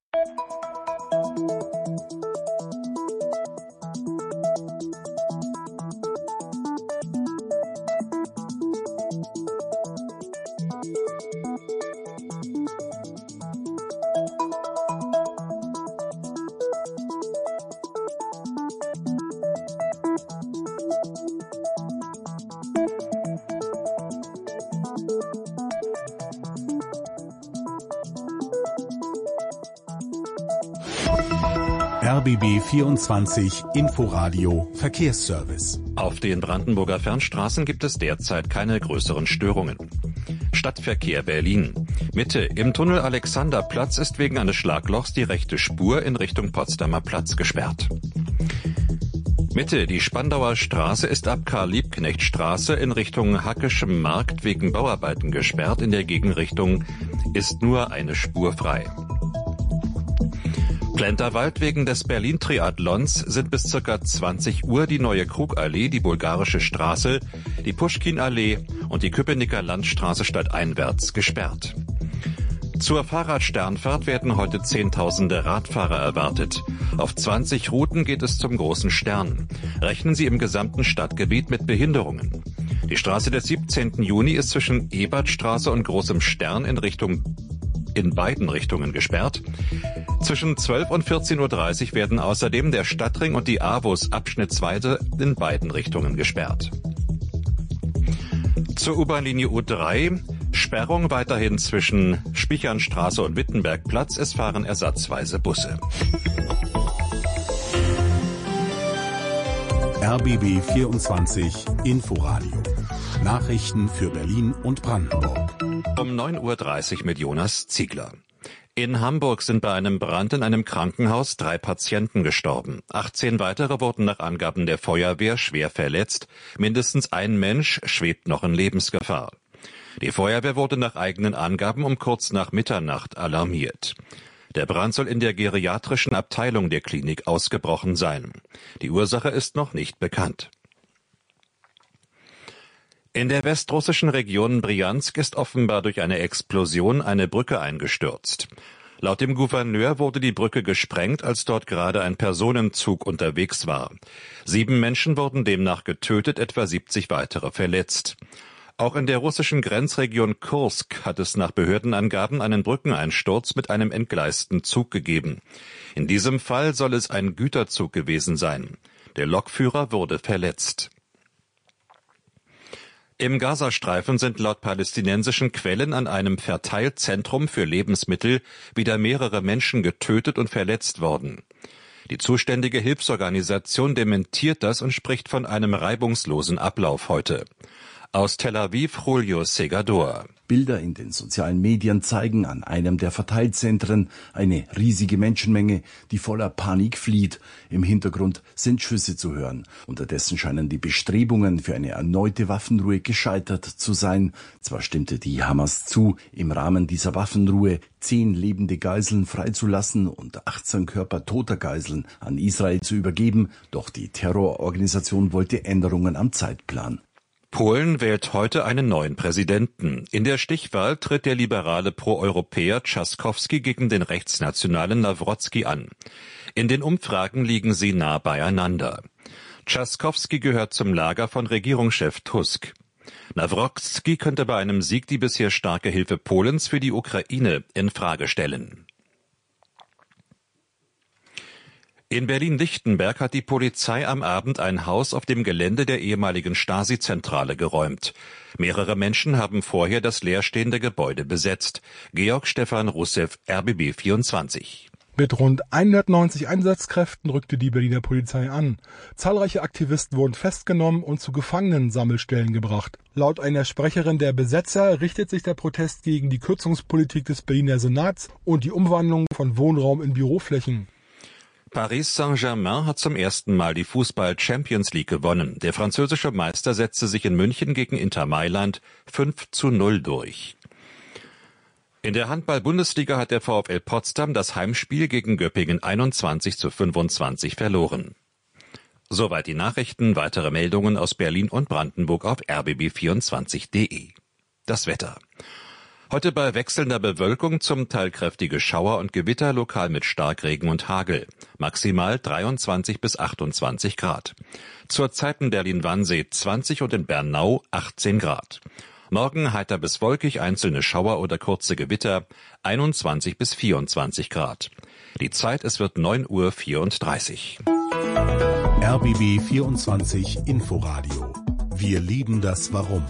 RBB 24 Inforadio Verkehrsservice. Auf den Brandenburger Fernstraßen gibt es derzeit keine größeren Störungen. Stadtverkehr Berlin. Mitte im Tunnel Alexanderplatz ist wegen eines Schlaglochs die rechte Spur in Richtung Potsdamer Platz gesperrt. Mitte, die Spandauer Straße ist ab Karl-Liebknecht-Straße in Richtung Hackeschem Markt wegen Bauarbeiten gesperrt. In der Gegenrichtung ist nur eine Spur frei. Plenterwald, wegen des Berlin-Triathlons sind bis ca. 20 Uhr die Neue Krugallee, die Bulgarische Straße, die Puschkin-Allee und die Köpenicker Landstraße stadteinwärts gesperrt. Zur Fahrradsternfahrt werden heute Zehntausende Radfahrer erwartet. Auf 20 Routen geht es zum Großen Stern. Rechnen Sie im gesamten Stadtgebiet mit Behinderungen. Die Straße des 17. Juni ist zwischen Ebertstraße und Großem Stern in beiden Richtungen gesperrt. Zwischen 12 und 14.30 Uhr werden außerdem der Stadtring und die AWUS abschnittsweise in beiden Richtungen gesperrt. Zur U-Bahn-Linie U3, Sperrung weiterhin zwischen Spichernstraße und Wittenbergplatz. Es fahren ersatzweise Busse. RBB 24 Inforadio. Nachrichten für Berlin und Brandenburg. Um 9.30 Uhr mit Jonas Ziegler. In Hamburg sind bei einem Brand in einem Krankenhaus 3 Patienten gestorben. 18 weitere wurden nach Angaben der Feuerwehr schwer verletzt. Mindestens ein Mensch schwebt noch in Lebensgefahr. Die Feuerwehr wurde nach eigenen Angaben um kurz nach Mitternacht alarmiert. Der Brand soll in der geriatrischen Abteilung der Klinik ausgebrochen sein. Die Ursache ist noch nicht bekannt. In der westrussischen Region Briansk ist offenbar durch eine Explosion eine Brücke eingestürzt. Laut dem Gouverneur wurde die Brücke gesprengt, als dort gerade ein Personenzug unterwegs war. 7 Menschen wurden demnach getötet, etwa 70 weitere verletzt. Auch in der russischen Grenzregion Kursk hat es nach Behördenangaben einen Brückeneinsturz mit einem entgleisten Zug gegeben. In diesem Fall soll es ein Güterzug gewesen sein. Der Lokführer wurde verletzt. Im Gazastreifen sind laut palästinensischen Quellen an einem Verteilzentrum für Lebensmittel wieder mehrere Menschen getötet und verletzt worden. Die zuständige Hilfsorganisation dementiert das und spricht von einem reibungslosen Ablauf heute. Aus Tel Aviv, Julio Segador. Bilder in den sozialen Medien zeigen an einem der Verteilzentren eine riesige Menschenmenge, die voller Panik flieht. Im Hintergrund sind Schüsse zu hören. Unterdessen scheinen die Bestrebungen für eine erneute Waffenruhe gescheitert zu sein. Zwar stimmte die Hamas zu, im Rahmen dieser Waffenruhe 10 lebende Geiseln freizulassen und 18 Körper toter Geiseln an Israel zu übergeben, doch die Terrororganisation wollte Änderungen am Zeitplan. Polen wählt heute einen neuen Präsidenten. In der Stichwahl tritt der liberale Pro-Europäer Trzaskowski gegen den rechtsnationalen Nawrocki an. In den Umfragen liegen sie nah beieinander. Trzaskowski gehört zum Lager von Regierungschef Tusk. Nawrocki könnte bei einem Sieg die bisher starke Hilfe Polens für die Ukraine in Frage stellen. In Berlin-Lichtenberg hat die Polizei am Abend ein Haus auf dem Gelände der ehemaligen Stasi-Zentrale geräumt. Mehrere Menschen haben vorher das leerstehende Gebäude besetzt. Georg Stefan Russev, RBB 24. Mit rund 190 Einsatzkräften rückte die Berliner Polizei an. Zahlreiche Aktivisten wurden festgenommen und zu Gefangenensammelstellen gebracht. Laut einer Sprecherin der Besetzer richtet sich der Protest gegen die Kürzungspolitik des Berliner Senats und die Umwandlung von Wohnraum in Büroflächen. Paris Saint-Germain hat zum ersten Mal die Fußball-Champions League gewonnen. Der französische Meister setzte sich in München gegen Inter Mailand 5:0 durch. In der Handball-Bundesliga hat der VfL Potsdam das Heimspiel gegen Göppingen 21:25 verloren. Soweit die Nachrichten. Weitere Meldungen aus Berlin und Brandenburg auf rbb24.de. Das Wetter. Heute bei wechselnder Bewölkung zum Teil kräftige Schauer und Gewitter, lokal mit Starkregen und Hagel. Maximal 23 bis 28 Grad. Zurzeit in Berlin-Wannsee 20 und in Bernau 18 Grad. Morgen heiter bis wolkig, einzelne Schauer oder kurze Gewitter, 21 bis 24 Grad. Die Zeit, es wird 9:34 Uhr. RBB 24 Inforadio. Wir lieben das Warum.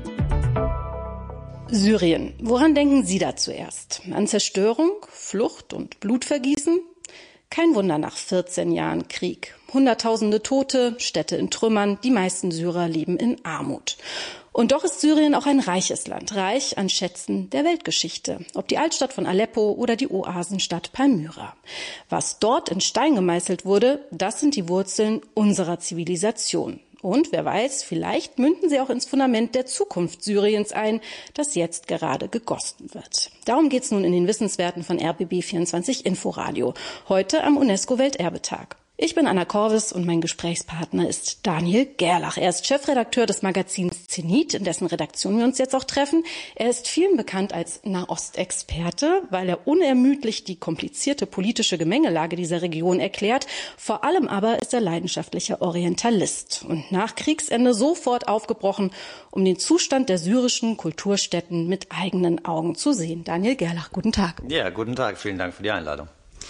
Syrien. Woran denken Sie da zuerst? An Zerstörung, Flucht und Blutvergießen? Kein Wunder nach 14 Jahren Krieg. Hunderttausende Tote, Städte in Trümmern, die meisten Syrer leben in Armut. Und doch ist Syrien auch ein reiches Land, reich an Schätzen der Weltgeschichte. Ob die Altstadt von Aleppo oder die Oasenstadt Palmyra. Was dort in Stein gemeißelt wurde, das sind die Wurzeln unserer Zivilisation. Und wer weiß, vielleicht münden sie auch ins Fundament der Zukunft Syriens ein, das jetzt gerade gegossen wird. Darum geht's nun in den Wissenswerten von RBB24 Inforadio. Heute am UNESCO-Welterbetag. Ich bin Anna Korvis und mein Gesprächspartner ist Daniel Gerlach. Er ist Chefredakteur des Magazins Zenit, in dessen Redaktion wir uns jetzt auch treffen. Er ist vielen bekannt als Nahostexperte, weil er unermüdlich die komplizierte politische Gemengelage dieser Region erklärt. Vor allem aber ist er leidenschaftlicher Orientalist und nach Kriegsende sofort aufgebrochen, um den Zustand der syrischen Kulturstätten mit eigenen Augen zu sehen. Daniel Gerlach, guten Tag. Ja, guten Tag. Vielen Dank für die Einladung.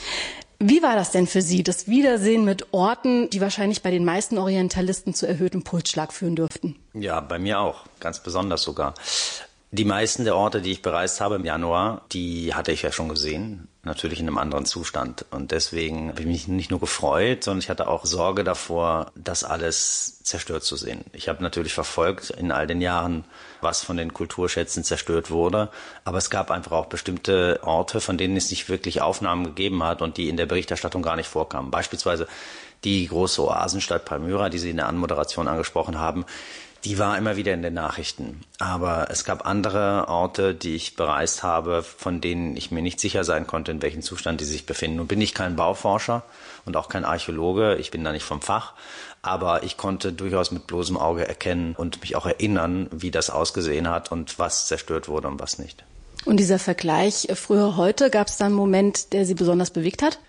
Wie war das denn für Sie, das Wiedersehen mit Orten, die wahrscheinlich bei den meisten Orientalisten zu erhöhtem Pulsschlag führen dürften? Ja, bei mir auch, ganz besonders sogar. Die meisten der Orte, die ich bereist habe im Januar, die hatte ich ja schon gesehen, natürlich in einem anderen Zustand. Und deswegen habe ich mich nicht nur gefreut, sondern ich hatte auch Sorge davor, das alles zerstört zu sehen. Ich habe natürlich verfolgt in all den Jahren, was von den Kulturschätzen zerstört wurde. Aber es gab einfach auch bestimmte Orte, von denen es nicht wirklich Aufnahmen gegeben hat und die in der Berichterstattung gar nicht vorkamen. Beispielsweise die große Oasenstadt Palmyra, die Sie in der Anmoderation angesprochen haben. Die war immer wieder in den Nachrichten. Aber es gab andere Orte, die ich bereist habe, von denen ich mir nicht sicher sein konnte, in welchem Zustand die sich befinden. Nun bin ich kein Bauforscher und auch kein Archäologe. Ich bin da nicht vom Fach. Aber ich konnte durchaus mit bloßem Auge erkennen und mich auch erinnern, wie das ausgesehen hat und was zerstört wurde und was nicht. Und dieser Vergleich früher-heute, gab es da einen Moment, der Sie besonders bewegt hat?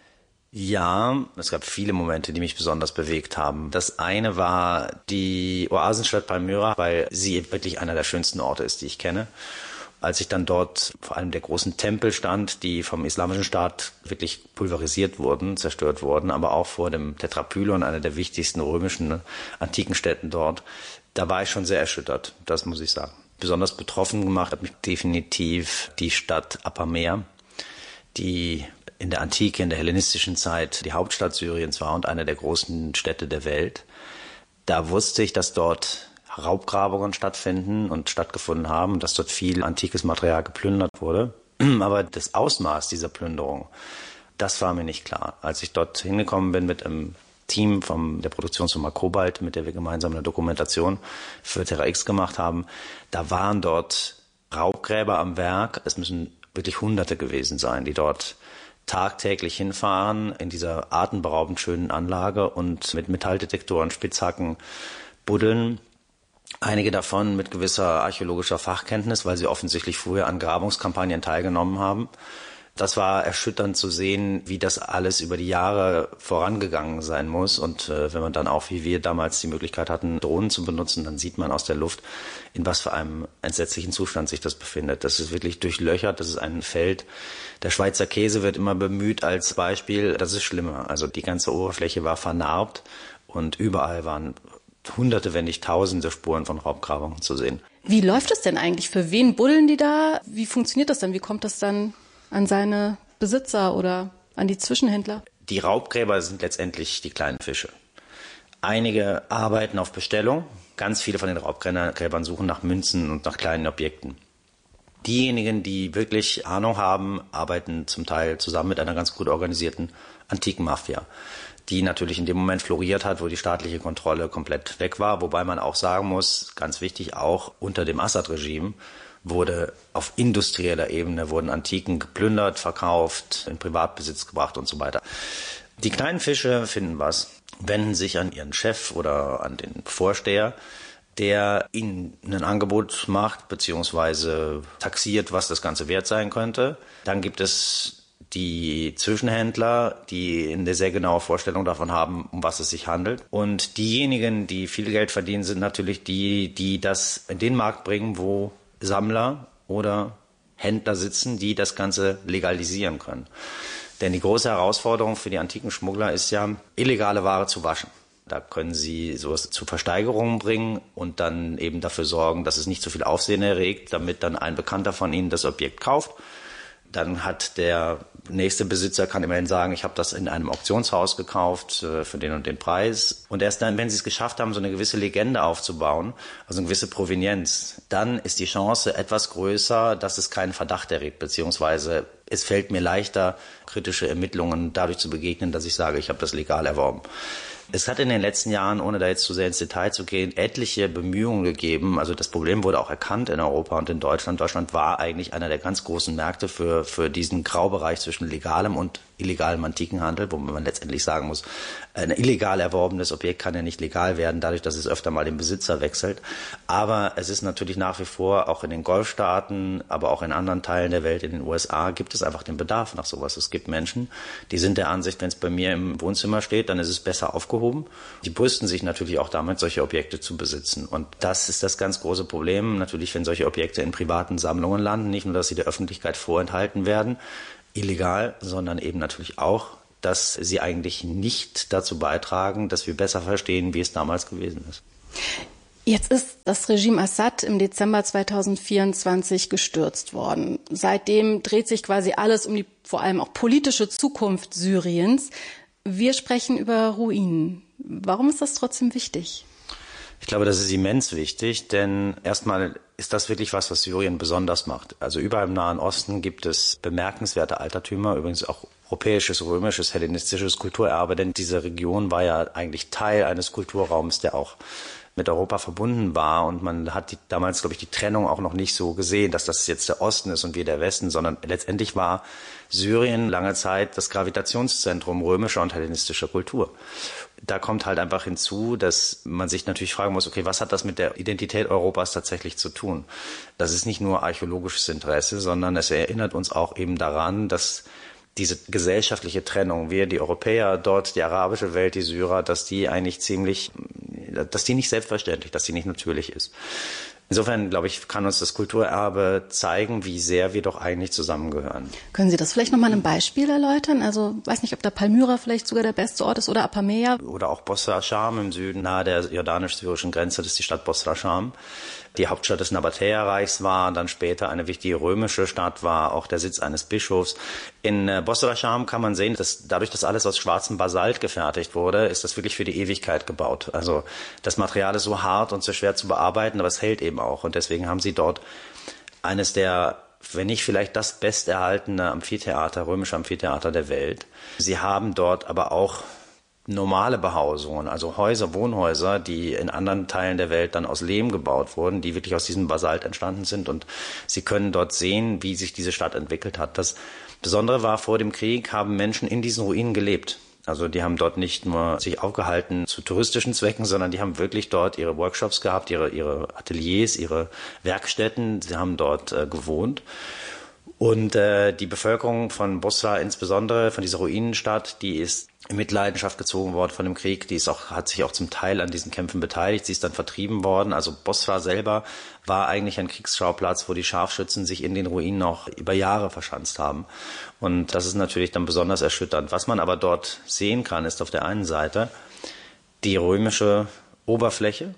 Ja, es gab viele Momente, die mich besonders bewegt haben. Das eine war die Oasenstadt Palmyra, weil sie wirklich einer der schönsten Orte ist, die ich kenne. Als ich dann dort vor allem der großen Tempel stand, die vom Islamischen Staat wirklich pulverisiert wurden, zerstört wurden, aber auch vor dem Tetrapylon, einer der wichtigsten römischen antiken Städten dort, da war ich schon sehr erschüttert, das muss ich sagen. Besonders betroffen gemacht hat mich definitiv die Stadt Apamea, die in der Antike, in der hellenistischen Zeit die Hauptstadt Syriens war und eine der großen Städte der Welt. Da wusste ich, dass dort Raubgrabungen stattfinden und stattgefunden haben, dass dort viel antikes Material geplündert wurde. Aber das Ausmaß dieser Plünderung, das war mir nicht klar. Als ich dort hingekommen bin mit einem Team von der Produktionsfirma Kobalt, mit der wir gemeinsam eine Dokumentation für Terra X gemacht haben, da waren dort Raubgräber am Werk. Es müssen wirklich Hunderte gewesen sein, die dort tagtäglich hinfahren in dieser atemberaubend schönen Anlage und mit Metalldetektoren, Spitzhacken buddeln. Einige davon mit gewisser archäologischer Fachkenntnis, weil sie offensichtlich früher an Grabungskampagnen teilgenommen haben. Das war erschütternd zu sehen, wie das alles über die Jahre vorangegangen sein muss. Und wenn man dann auch, wie wir damals, die Möglichkeit hatten, Drohnen zu benutzen, dann sieht man aus der Luft, in was für einem entsetzlichen Zustand sich das befindet. Das ist wirklich durchlöchert, das ist ein Feld. Der Schweizer Käse wird immer bemüht als Beispiel. Das ist schlimmer. Also die ganze Oberfläche war vernarbt und überall waren Hunderte, wenn nicht Tausende Spuren von Raubgrabungen zu sehen. Wie läuft es denn eigentlich? Für wen buddeln die da? Wie funktioniert das dann? Wie kommt das dann an seine Besitzer oder an die Zwischenhändler? Die Raubgräber sind letztendlich die kleinen Fische. Einige arbeiten auf Bestellung. Ganz viele von den Raubgräbern suchen nach Münzen und nach kleinen Objekten. Diejenigen, die wirklich Ahnung haben, arbeiten zum Teil zusammen mit einer ganz gut organisierten antiken Mafia, die natürlich in dem Moment floriert hat, wo die staatliche Kontrolle komplett weg war. Wobei man auch sagen muss, ganz wichtig, auch unter dem Assad-Regime wurde auf industrieller Ebene wurden Antiken geplündert, verkauft, in Privatbesitz gebracht und so weiter. Die kleinen Fische finden was, wenden sich an ihren Chef oder an den Vorsteher, der ihnen ein Angebot macht bzw. taxiert, was das Ganze wert sein könnte. Dann gibt es die Zwischenhändler, die eine sehr genaue Vorstellung davon haben, um was es sich handelt. Und diejenigen, die viel Geld verdienen, sind natürlich die das in den Markt bringen, wo Sammler oder Händler sitzen, die das Ganze legalisieren können. Denn die große Herausforderung für die antiken Schmuggler ist ja, illegale Ware zu waschen. Da können sie sowas zu Versteigerungen bringen und dann eben dafür sorgen, dass es nicht so viel Aufsehen erregt, damit dann ein Bekannter von ihnen das Objekt kauft. Dann hat der nächste Besitzer, kann immerhin sagen, ich habe das in einem Auktionshaus gekauft für den und den Preis. Und erst dann, wenn sie es geschafft haben, so eine gewisse Legende aufzubauen, also eine gewisse Provenienz, dann ist die Chance etwas größer, dass es keinen Verdacht erregt, beziehungsweise es fällt mir leichter, kritische Ermittlungen dadurch zu begegnen, dass ich sage, ich habe das legal erworben. Es hat in den letzten Jahren, ohne da jetzt zu sehr ins Detail zu gehen, etliche Bemühungen gegeben. Also das Problem wurde auch erkannt in Europa und in Deutschland. Deutschland war eigentlich einer der ganz großen Märkte für diesen Graubereich zwischen legalem und illegalem Antikenhandel, wo man letztendlich sagen muss, ein illegal erworbenes Objekt kann ja nicht legal werden, dadurch, dass es öfter mal den Besitzer wechselt. Aber es ist natürlich nach wie vor, auch in den Golfstaaten, aber auch in anderen Teilen der Welt, in den USA, gibt es einfach den Bedarf nach sowas. Es gibt Menschen, die sind der Ansicht, wenn es bei mir im Wohnzimmer steht, dann ist es besser aufgehoben. Die brüsten sich natürlich auch damit, solche Objekte zu besitzen. Und das ist das ganz große Problem, natürlich, wenn solche Objekte in privaten Sammlungen landen, nicht nur, dass sie der Öffentlichkeit vorenthalten werden, illegal, sondern eben natürlich auch, dass sie eigentlich nicht dazu beitragen, dass wir besser verstehen, wie es damals gewesen ist. Jetzt ist das Regime Assad im Dezember 2024 gestürzt worden. Seitdem dreht sich quasi alles um die vor allem auch politische Zukunft Syriens. Wir sprechen über Ruinen. Warum ist das trotzdem wichtig? Ich glaube, das ist immens wichtig, denn erstmal ist das wirklich was Syrien besonders macht. Also überall im Nahen Osten gibt es bemerkenswerte Altertümer, übrigens auch europäisches, römisches, hellenistisches Kulturerbe, denn diese Region war ja eigentlich Teil eines Kulturraums, der auch mit Europa verbunden war, und man hat damals, glaube ich, die Trennung auch noch nicht so gesehen, dass das jetzt der Osten ist und wir der Westen, sondern letztendlich war Syrien lange Zeit das Gravitationszentrum römischer und hellenistischer Kultur. Da kommt halt einfach hinzu, dass man sich natürlich fragen muss, okay, was hat das mit der Identität Europas tatsächlich zu tun? Das ist nicht nur archäologisches Interesse, sondern es erinnert uns auch eben daran, dass diese gesellschaftliche Trennung, wir, die Europäer, dort die arabische Welt, die Syrer, dass die eigentlich dass die nicht selbstverständlich, dass die nicht natürlich ist. Insofern, glaube ich, kann uns das Kulturerbe zeigen, wie sehr wir doch eigentlich zusammengehören. Können Sie das vielleicht nochmal ein Beispiel erläutern? Also, weiß nicht, ob da Palmyra vielleicht sogar der beste Ort ist oder Apameia. Oder auch Bosra Scham im Süden, nahe der jordanisch-syrischen Grenze, das ist die Stadt Bosra Scham. Die Hauptstadt des Nabatäerreichs war, dann später eine wichtige römische Stadt, war auch der Sitz eines Bischofs. In Bosra Scham kann man sehen, dass dadurch, dass alles aus schwarzem Basalt gefertigt wurde, ist das wirklich für die Ewigkeit gebaut. Also das Material ist so hart und so schwer zu bearbeiten, aber es hält eben auch. Und deswegen haben sie dort eines der, wenn nicht vielleicht das besterhaltene Amphitheater, römische Amphitheater der Welt. Sie haben dort aber auch normale Behausungen, also Häuser, Wohnhäuser, die in anderen Teilen der Welt dann aus Lehm gebaut wurden, die wirklich aus diesem Basalt entstanden sind, und Sie können dort sehen, wie sich diese Stadt entwickelt hat. Das Besondere war, vor dem Krieg haben Menschen in diesen Ruinen gelebt. Also die haben dort nicht nur sich aufgehalten zu touristischen Zwecken, sondern die haben wirklich dort ihre Workshops gehabt, ihre Ateliers, ihre Werkstätten. Sie haben dort gewohnt. Und die Bevölkerung von Bosra insbesondere, von dieser Ruinenstadt, die ist in Mitleidenschaft gezogen worden von dem Krieg. Hat sich auch zum Teil an diesen Kämpfen beteiligt. Sie ist dann vertrieben worden. Also Bosra selber war eigentlich ein Kriegsschauplatz, wo die Scharfschützen sich in den Ruinen noch über Jahre verschanzt haben. Und das ist natürlich dann besonders erschütternd. Was man aber dort sehen kann, ist auf der einen Seite die römische Oberfläche,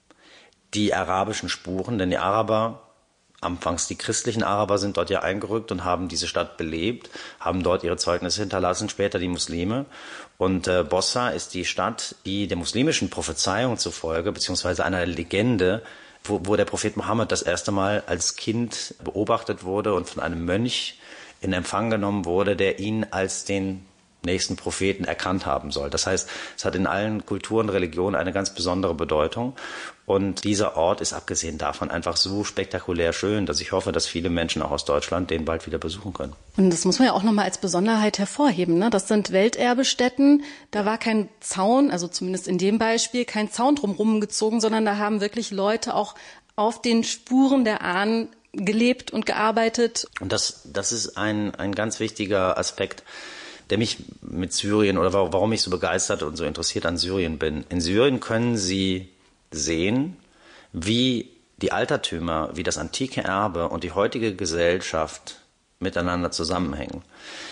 die arabischen Spuren, denn die Araber, anfangs die christlichen Araber, sind dort ja eingerückt und haben diese Stadt belebt, haben dort ihre Zeugnisse hinterlassen, später die Muslime. Und Bosra ist die Stadt, die der muslimischen Prophezeiung zufolge, beziehungsweise einer Legende, wo der Prophet Mohammed das erste Mal als Kind beobachtet wurde und von einem Mönch in Empfang genommen wurde, der ihn als den nächsten Propheten erkannt haben soll. Das heißt, es hat in allen Kulturen, Religionen eine ganz besondere Bedeutung. Und dieser Ort ist abgesehen davon einfach so spektakulär schön, dass ich hoffe, dass viele Menschen auch aus Deutschland den bald wieder besuchen können. Und das muss man ja auch nochmal als Besonderheit hervorheben, ne? Das sind Welterbestätten. Da war kein Zaun, also zumindest in dem Beispiel, kein Zaun drumherum gezogen, sondern da haben wirklich Leute auch auf den Spuren der Ahnen gelebt und gearbeitet. Und das ist ein ganz wichtiger Aspekt, der mich mit Syrien, oder warum ich so begeistert und so interessiert an Syrien bin. In Syrien können Sie sehen, wie die Altertümer, wie das antike Erbe und die heutige Gesellschaft miteinander zusammenhängen.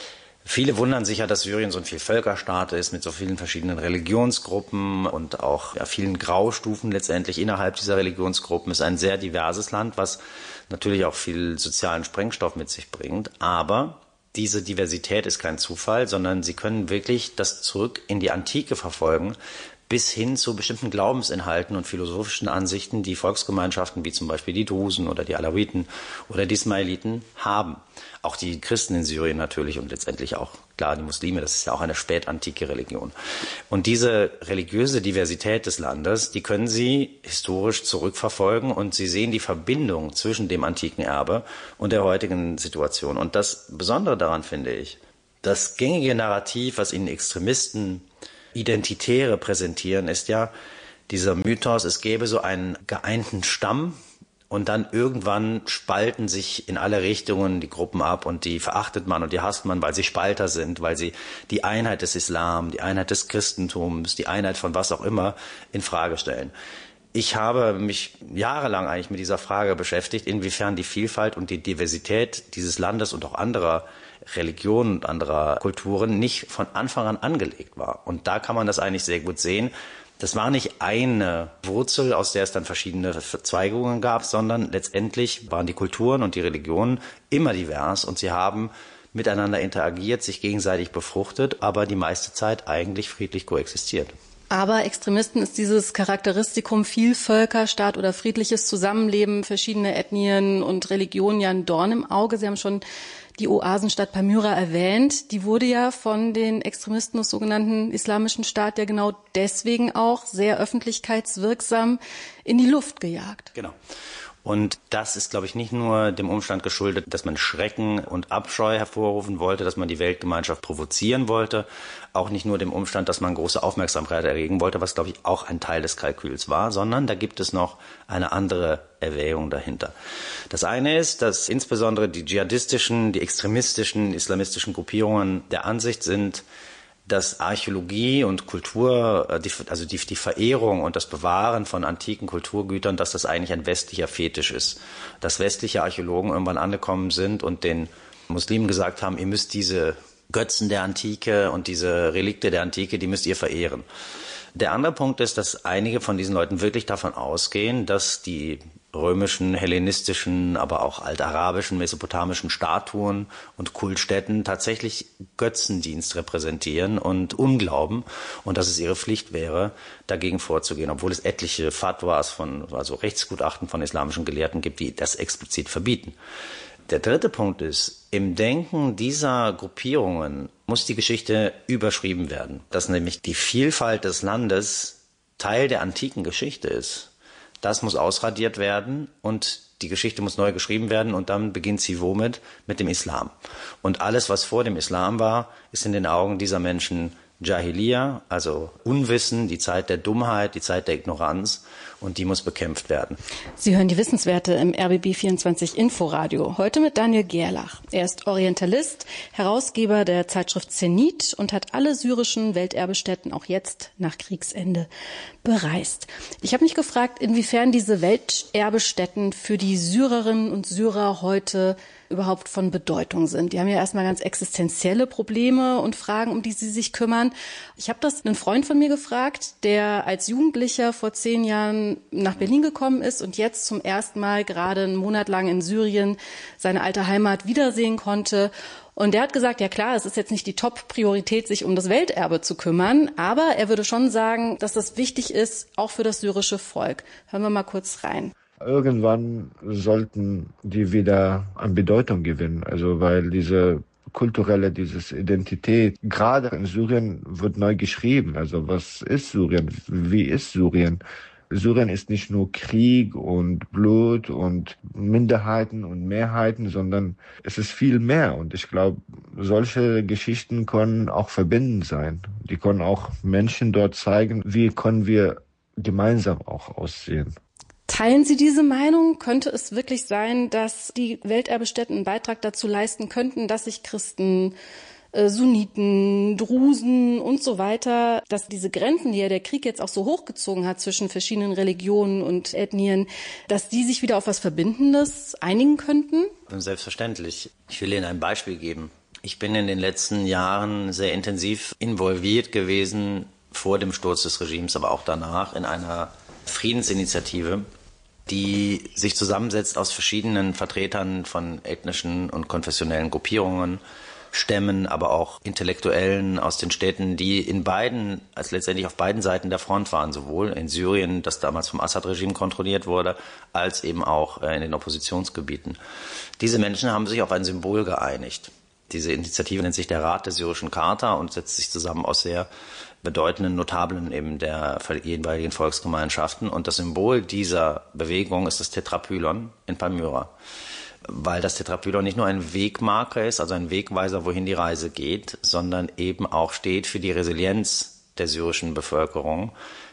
Viele wundern sich ja, dass Syrien so ein Vielvölkerstaat ist mit so vielen verschiedenen Religionsgruppen und auch vielen Graustufen letztendlich innerhalb dieser Religionsgruppen. Es ist ein sehr diverses Land, was natürlich auch viel sozialen Sprengstoff mit sich bringt. Aber diese Diversität ist kein Zufall, sondern sie können wirklich das zurück in die Antike verfolgen, bis hin zu bestimmten Glaubensinhalten und philosophischen Ansichten, die Volksgemeinschaften wie zum Beispiel die Drusen oder die Alawiten oder die Ismailiten haben. Auch die Christen in Syrien natürlich und letztendlich auch, klar, die Muslime, das ist ja auch eine spätantike Religion. Und diese religiöse Diversität des Landes, die können Sie historisch zurückverfolgen und Sie sehen die Verbindung zwischen dem antiken Erbe und der heutigen Situation. Und das Besondere daran finde ich, das gängige Narrativ, was Ihnen Extremisten Identitäre präsentieren, ist ja dieser Mythos, es gäbe so einen geeinten Stamm und dann irgendwann spalten sich in alle Richtungen die Gruppen ab und die verachtet man und die hasst man, weil sie Spalter sind, weil sie die Einheit des Islam, die Einheit des Christentums, die Einheit von was auch immer in Frage stellen. Ich habe mich jahrelang eigentlich mit dieser Frage beschäftigt, inwiefern die Vielfalt und die Diversität dieses Landes und auch anderer Religionen und anderer Kulturen nicht von Anfang an angelegt war. Und da kann man das eigentlich sehr gut sehen. Das war nicht eine Wurzel, aus der es dann verschiedene Verzweigungen gab, sondern letztendlich waren die Kulturen und die Religionen immer divers und sie haben miteinander interagiert, sich gegenseitig befruchtet, aber die meiste Zeit eigentlich friedlich koexistiert. Aber Extremisten ist dieses Charakteristikum Vielvölkerstaat oder friedliches Zusammenleben, verschiedene Ethnien und Religionen ja ein Dorn im Auge. Sie haben schon die Oasenstadt Palmyra erwähnt. Die wurde ja von den Extremisten des sogenannten Islamischen Staat ja genau deswegen auch sehr öffentlichkeitswirksam in die Luft gejagt. Genau. Und das ist, glaube ich, nicht nur dem Umstand geschuldet, dass man Schrecken und Abscheu hervorrufen wollte, dass man die Weltgemeinschaft provozieren wollte, auch nicht nur dem Umstand, dass man große Aufmerksamkeit erregen wollte, was, glaube ich, auch ein Teil des Kalküls war, sondern da gibt es noch eine andere Erwägung dahinter. Das eine ist, dass insbesondere die dschihadistischen, die extremistischen, islamistischen Gruppierungen der Ansicht sind, dass Archäologie und Kultur, also die Verehrung und das Bewahren von antiken Kulturgütern, dass das eigentlich ein westlicher Fetisch ist. Dass westliche Archäologen irgendwann angekommen sind und den Muslimen gesagt haben, ihr müsst diese Götzen der Antike und diese Relikte der Antike, die müsst ihr verehren. Der andere Punkt ist, dass einige von diesen Leuten wirklich davon ausgehen, dass die römischen, hellenistischen, aber auch altarabischen, mesopotamischen Statuen und Kultstätten tatsächlich Götzendienst repräsentieren und Unglauben und dass es ihre Pflicht wäre, dagegen vorzugehen, obwohl es etliche Fatwas also Rechtsgutachten von islamischen Gelehrten gibt, die das explizit verbieten. Der dritte Punkt ist, im Denken dieser Gruppierungen muss die Geschichte überschrieben werden, dass nämlich die Vielfalt des Landes Teil der antiken Geschichte ist. Das muss ausradiert werden und die Geschichte muss neu geschrieben werden und dann beginnt sie womit? Mit dem Islam. Und alles, was vor dem Islam war, ist in den Augen dieser Menschen Jahiliya, also Unwissen, die Zeit der Dummheit, die Zeit der Ignoranz und die muss bekämpft werden. Sie hören die Wissenswerte im RBB 24 Inforadio. Heute mit Daniel Gerlach. Er ist Orientalist, Herausgeber der Zeitschrift Zenit und hat alle syrischen Welterbestätten auch jetzt nach Kriegsende bereist. Ich habe mich gefragt, inwiefern diese Welterbestätten für die Syrerinnen und Syrer heute überhaupt von Bedeutung sind. Die haben ja erstmal ganz existenzielle Probleme und Fragen, um die sie sich kümmern. Ich habe das einen Freund von mir gefragt, der als Jugendlicher vor 10 Jahren nach Berlin gekommen ist und jetzt zum ersten Mal gerade einen Monat lang in Syrien seine alte Heimat wiedersehen konnte. Und der hat gesagt, ja klar, es ist jetzt nicht die Top-Priorität, sich um das Welterbe zu kümmern, aber er würde schon sagen, dass das wichtig ist, auch für das syrische Volk. Hören wir mal kurz rein. Irgendwann sollten die wieder an Bedeutung gewinnen, also weil diese Identität, gerade in Syrien wird neu geschrieben, also was ist Syrien, wie ist Syrien? Syrien ist nicht nur Krieg und Blut und Minderheiten und Mehrheiten, sondern es ist viel mehr und ich glaube, solche Geschichten können auch verbindend sein. Die können auch Menschen dort zeigen, wie können wir gemeinsam auch aussehen. Teilen Sie diese Meinung? Könnte es wirklich sein, dass die Welterbestätten einen Beitrag dazu leisten könnten, dass sich Christen, Sunniten, Drusen und so weiter, dass diese Grenzen, die ja der Krieg jetzt auch so hochgezogen hat zwischen verschiedenen Religionen und Ethnien, dass die sich wieder auf was Verbindendes einigen könnten? Selbstverständlich. Ich will Ihnen ein Beispiel geben. Ich bin in den letzten Jahren sehr intensiv involviert gewesen, vor dem Sturz des Regimes, aber auch danach, in einer Friedensinitiative, die sich zusammensetzt aus verschiedenen Vertretern von ethnischen und konfessionellen Gruppierungen, Stämmen, aber auch Intellektuellen aus den Städten, die letztendlich auf beiden Seiten der Front waren, sowohl in Syrien, das damals vom Assad-Regime kontrolliert wurde, als eben auch in den Oppositionsgebieten. Diese Menschen haben sich auf ein Symbol geeinigt. Diese Initiative nennt sich der Rat der syrischen Charta und setzt sich zusammen aus sehr bedeutenden Notablen eben der jeweiligen Volksgemeinschaften. Und das Symbol dieser Bewegung ist das Tetrapylon in Palmyra. Weil das Tetrapylon nicht nur ein Wegmarker ist, also ein Wegweiser, wohin die Reise geht, sondern eben auch steht für die Resilienz der syrischen Bevölkerung,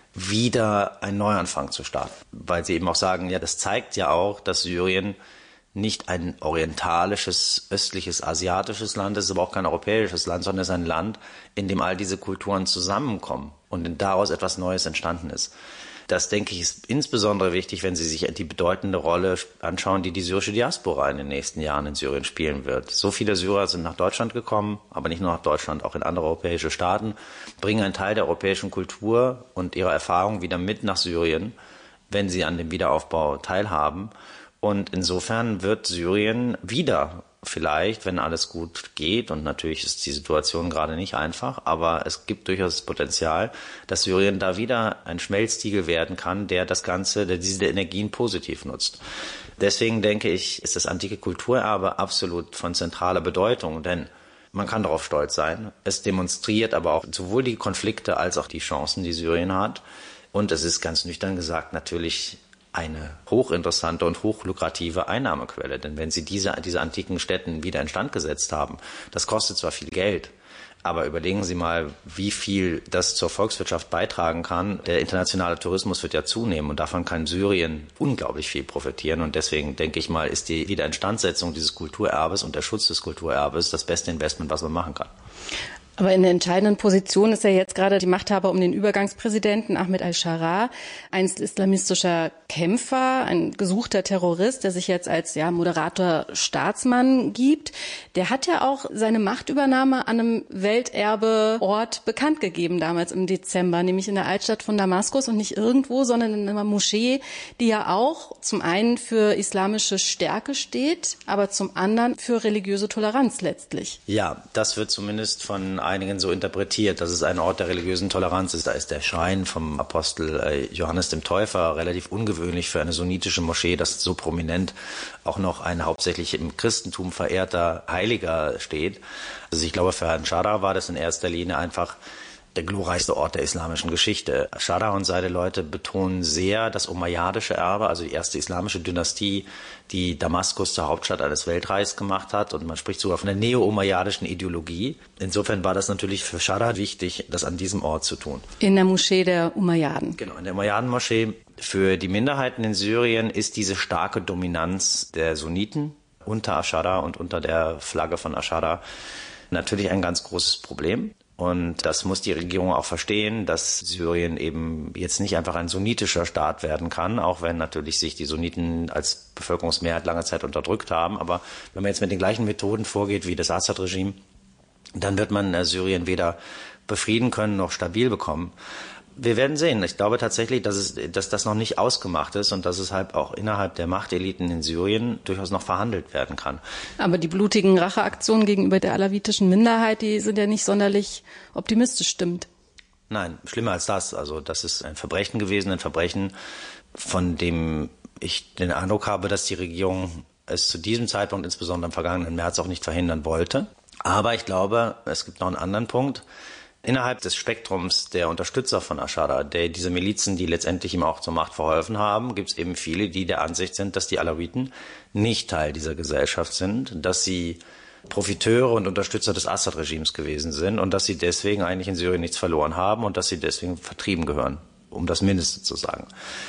wieder einen Neuanfang zu starten. Weil sie eben auch sagen, ja, das zeigt ja auch, dass Syrien nicht ein orientalisches, östliches, asiatisches Land ist, aber auch kein europäisches Land, sondern es ist ein Land, in dem all diese Kulturen zusammenkommen und daraus etwas Neues entstanden ist. Das, denke ich, ist insbesondere wichtig, wenn Sie sich die bedeutende Rolle anschauen, die die syrische Diaspora in den nächsten Jahren in Syrien spielen wird. So viele Syrer sind nach Deutschland gekommen, aber nicht nur nach Deutschland, auch in andere europäische Staaten, bringen einen Teil der europäischen Kultur und ihrer Erfahrung wieder mit nach Syrien, wenn sie an dem Wiederaufbau teilhaben. Und insofern wird Syrien wieder vielleicht, wenn alles gut geht, und natürlich ist die Situation gerade nicht einfach, aber es gibt durchaus das Potenzial, dass Syrien da wieder ein Schmelztiegel werden kann, der diese Energien positiv nutzt. Deswegen denke ich, ist das antike Kulturerbe absolut von zentraler Bedeutung, denn man kann darauf stolz sein. Es demonstriert aber auch sowohl die Konflikte als auch die Chancen, die Syrien hat. Und es ist ganz nüchtern gesagt natürlich eine hochinteressante und hochlukrative Einnahmequelle. Denn wenn Sie diese antiken Stätten wieder instand gesetzt haben, das kostet zwar viel Geld, aber überlegen Sie mal, wie viel das zur Volkswirtschaft beitragen kann. Der internationale Tourismus wird ja zunehmen und davon kann Syrien unglaublich viel profitieren. Und deswegen denke ich mal, ist die Wiederinstandsetzung dieses Kulturerbes und der Schutz des Kulturerbes das beste Investment, was man machen kann. Aber in der entscheidenden Position ist ja jetzt gerade die Machthaber um den Übergangspräsidenten Ahmed al-Sharaa, einst islamistischer Kämpfer, ein gesuchter Terrorist, der sich jetzt als moderater Staatsmann gibt. Der hat ja auch seine Machtübernahme an einem Welterbeort bekannt gegeben, damals im Dezember, nämlich in der Altstadt von Damaskus und nicht irgendwo, sondern in einer Moschee, die ja auch zum einen für islamische Stärke steht, aber zum anderen für religiöse Toleranz letztlich. Ja, das wird zumindest von einigen so interpretiert, dass es ein Ort der religiösen Toleranz ist. Da ist der Schrein vom Apostel Johannes dem Täufer, relativ ungewöhnlich für eine sunnitische Moschee, dass so prominent auch noch ein hauptsächlich im Christentum verehrter Heiliger steht. Also ich glaube, für Herrn Sharaa war das in erster Linie einfach der glorreichste Ort der islamischen Geschichte. Sharaa und seine Leute betonen sehr das umayyadische Erbe, also die erste islamische Dynastie, die Damaskus zur Hauptstadt eines Weltreichs gemacht hat. Und man spricht sogar von der neo-umayyadischen Ideologie. Insofern war das natürlich für Sharaa wichtig, das an diesem Ort zu tun. In der Moschee der Umayyaden. Genau, in der Umayyaden-Moschee. Für die Minderheiten in Syrien ist diese starke Dominanz der Sunniten unter al-Sharaa und unter der Flagge von al-Sharaa natürlich ein ganz großes Problem. Und das muss die Regierung auch verstehen, dass Syrien eben jetzt nicht einfach ein sunnitischer Staat werden kann, auch wenn natürlich sich die Sunniten als Bevölkerungsmehrheit lange Zeit unterdrückt haben. Aber wenn man jetzt mit den gleichen Methoden vorgeht wie das Assad-Regime, dann wird man Syrien weder befrieden können noch stabil bekommen. Wir werden sehen. Ich glaube tatsächlich, dass das noch nicht ausgemacht ist und dass es halt auch innerhalb der Machteliten in Syrien durchaus noch verhandelt werden kann. Aber die blutigen Racheaktionen gegenüber der alawitischen Minderheit, die sind ja nicht sonderlich optimistisch stimmt. Nein, schlimmer als das. Also das ist ein Verbrechen gewesen, ein Verbrechen, von dem ich den Eindruck habe, dass die Regierung es zu diesem Zeitpunkt, insbesondere im vergangenen März, auch nicht verhindern wollte. Aber ich glaube, es gibt noch einen anderen Punkt. Innerhalb des Spektrums der Unterstützer von al-Sharaa, diese Milizen, die letztendlich ihm auch zur Macht verholfen haben, gibt es eben viele, die der Ansicht sind, dass die Alawiten nicht Teil dieser Gesellschaft sind, dass sie Profiteure und Unterstützer des Assad-Regimes gewesen sind und dass sie deswegen eigentlich in Syrien nichts verloren haben und dass sie deswegen vertrieben gehören, um das Mindeste zu sagen.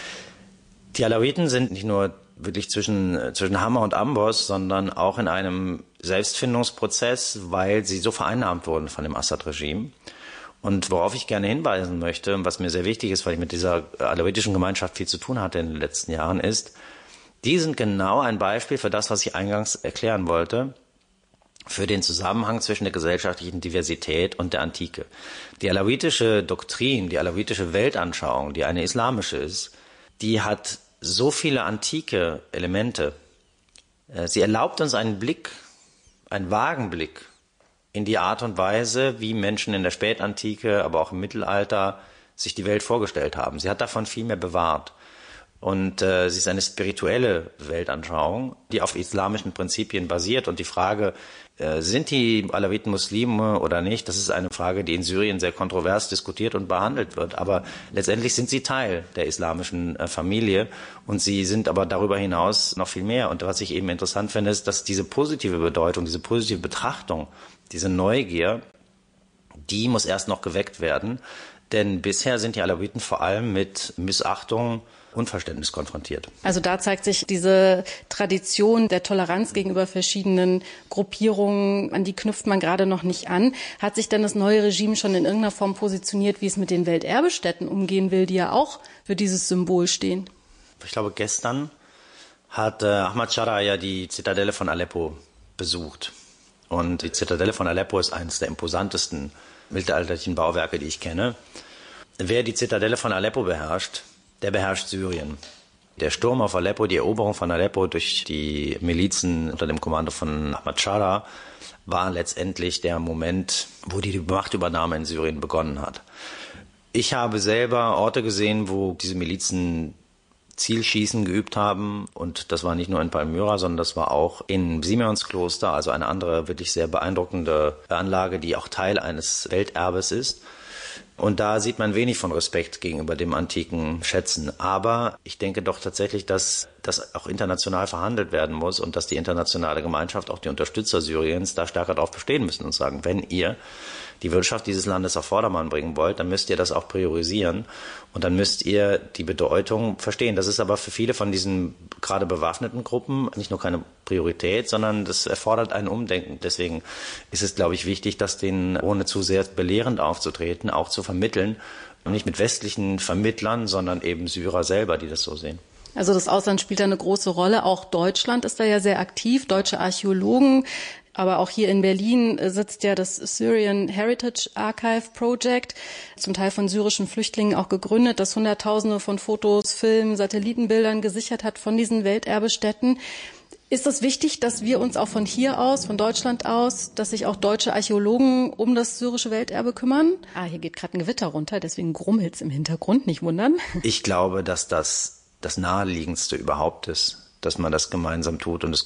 Die Alawiten sind nicht nur wirklich zwischen Hammer und Amboss, sondern auch in einem Selbstfindungsprozess, weil sie so vereinnahmt wurden von dem Assad-Regime. Und worauf ich gerne hinweisen möchte, und was mir sehr wichtig ist, weil ich mit dieser alawitischen Gemeinschaft viel zu tun hatte in den letzten Jahren, ist, die sind genau ein Beispiel für das, was ich eingangs erklären wollte, für den Zusammenhang zwischen der gesellschaftlichen Diversität und der Antike. Die alawitische Doktrin, die alawitische Weltanschauung, die eine islamische ist, die hat so viele antike Elemente. Sie erlaubt uns einen vagen Blick in die Art und Weise, wie Menschen in der Spätantike, aber auch im Mittelalter sich die Welt vorgestellt haben. Sie hat davon viel mehr bewahrt. Und sie ist eine spirituelle Weltanschauung, die auf islamischen Prinzipien basiert. Und die Frage, sind die Alawiten Muslime oder nicht, das ist eine Frage, die in Syrien sehr kontrovers diskutiert und behandelt wird. Aber letztendlich sind sie Teil der islamischen Familie und sie sind aber darüber hinaus noch viel mehr. Und was ich eben interessant finde, ist, dass diese positive Bedeutung, diese positive Betrachtung, diese Neugier, die muss erst noch geweckt werden. Denn bisher sind die Alawiten vor allem mit Missachtung, Unverständnis konfrontiert. Also da zeigt sich diese Tradition der Toleranz gegenüber verschiedenen Gruppierungen, an die knüpft man gerade noch nicht an. Hat sich denn das neue Regime schon in irgendeiner Form positioniert, wie es mit den Welterbestätten umgehen will, die ja auch für dieses Symbol stehen? Ich glaube, gestern hat Ahmad Shara ja die Zitadelle von Aleppo besucht. Und die Zitadelle von Aleppo ist eines der imposantesten mittelalterlichen Bauwerke, die ich kenne. Wer die Zitadelle von Aleppo beherrscht, der beherrscht Syrien. Der Sturm auf Aleppo, die Eroberung von Aleppo durch die Milizen unter dem Kommando von Ahmad Shara war letztendlich der Moment, wo die Machtübernahme in Syrien begonnen hat. Ich habe selber Orte gesehen, wo diese Milizen Zielschießen geübt haben und das war nicht nur in Palmyra, sondern das war auch in Simeonskloster, also eine andere wirklich sehr beeindruckende Anlage, die auch Teil eines Welterbes ist. Und da sieht man wenig von Respekt gegenüber dem antiken Schätzen. Aber ich denke doch tatsächlich, dass das auch international verhandelt werden muss und dass die internationale Gemeinschaft, auch die Unterstützer Syriens, da stärker darauf bestehen müssen und sagen, wenn ihr die Wirtschaft dieses Landes auf Vordermann bringen wollt, dann müsst ihr das auch priorisieren und dann müsst ihr die Bedeutung verstehen. Das ist aber für viele von diesen gerade bewaffneten Gruppen nicht nur keine Priorität, sondern das erfordert ein Umdenken. Deswegen ist es, glaube ich, wichtig, das denen, ohne zu sehr belehrend aufzutreten, auch zu vermitteln und nicht mit westlichen Vermittlern, sondern eben Syrer selber, die das so sehen. Also das Ausland spielt da eine große Rolle. Auch Deutschland ist da ja sehr aktiv, deutsche Archäologen. Aber auch hier in Berlin sitzt ja das Syrian Heritage Archive Project, zum Teil von syrischen Flüchtlingen auch gegründet, das Hunderttausende von Fotos, Filmen, Satellitenbildern gesichert hat von diesen Welterbestätten. Ist es wichtig, dass wir uns auch von hier aus, von Deutschland aus, dass sich auch deutsche Archäologen um das syrische Welterbe kümmern? Hier geht gerade ein Gewitter runter, deswegen grummelt's im Hintergrund, nicht wundern. Ich glaube, dass das Naheliegendste überhaupt ist, dass man das gemeinsam tut. Und es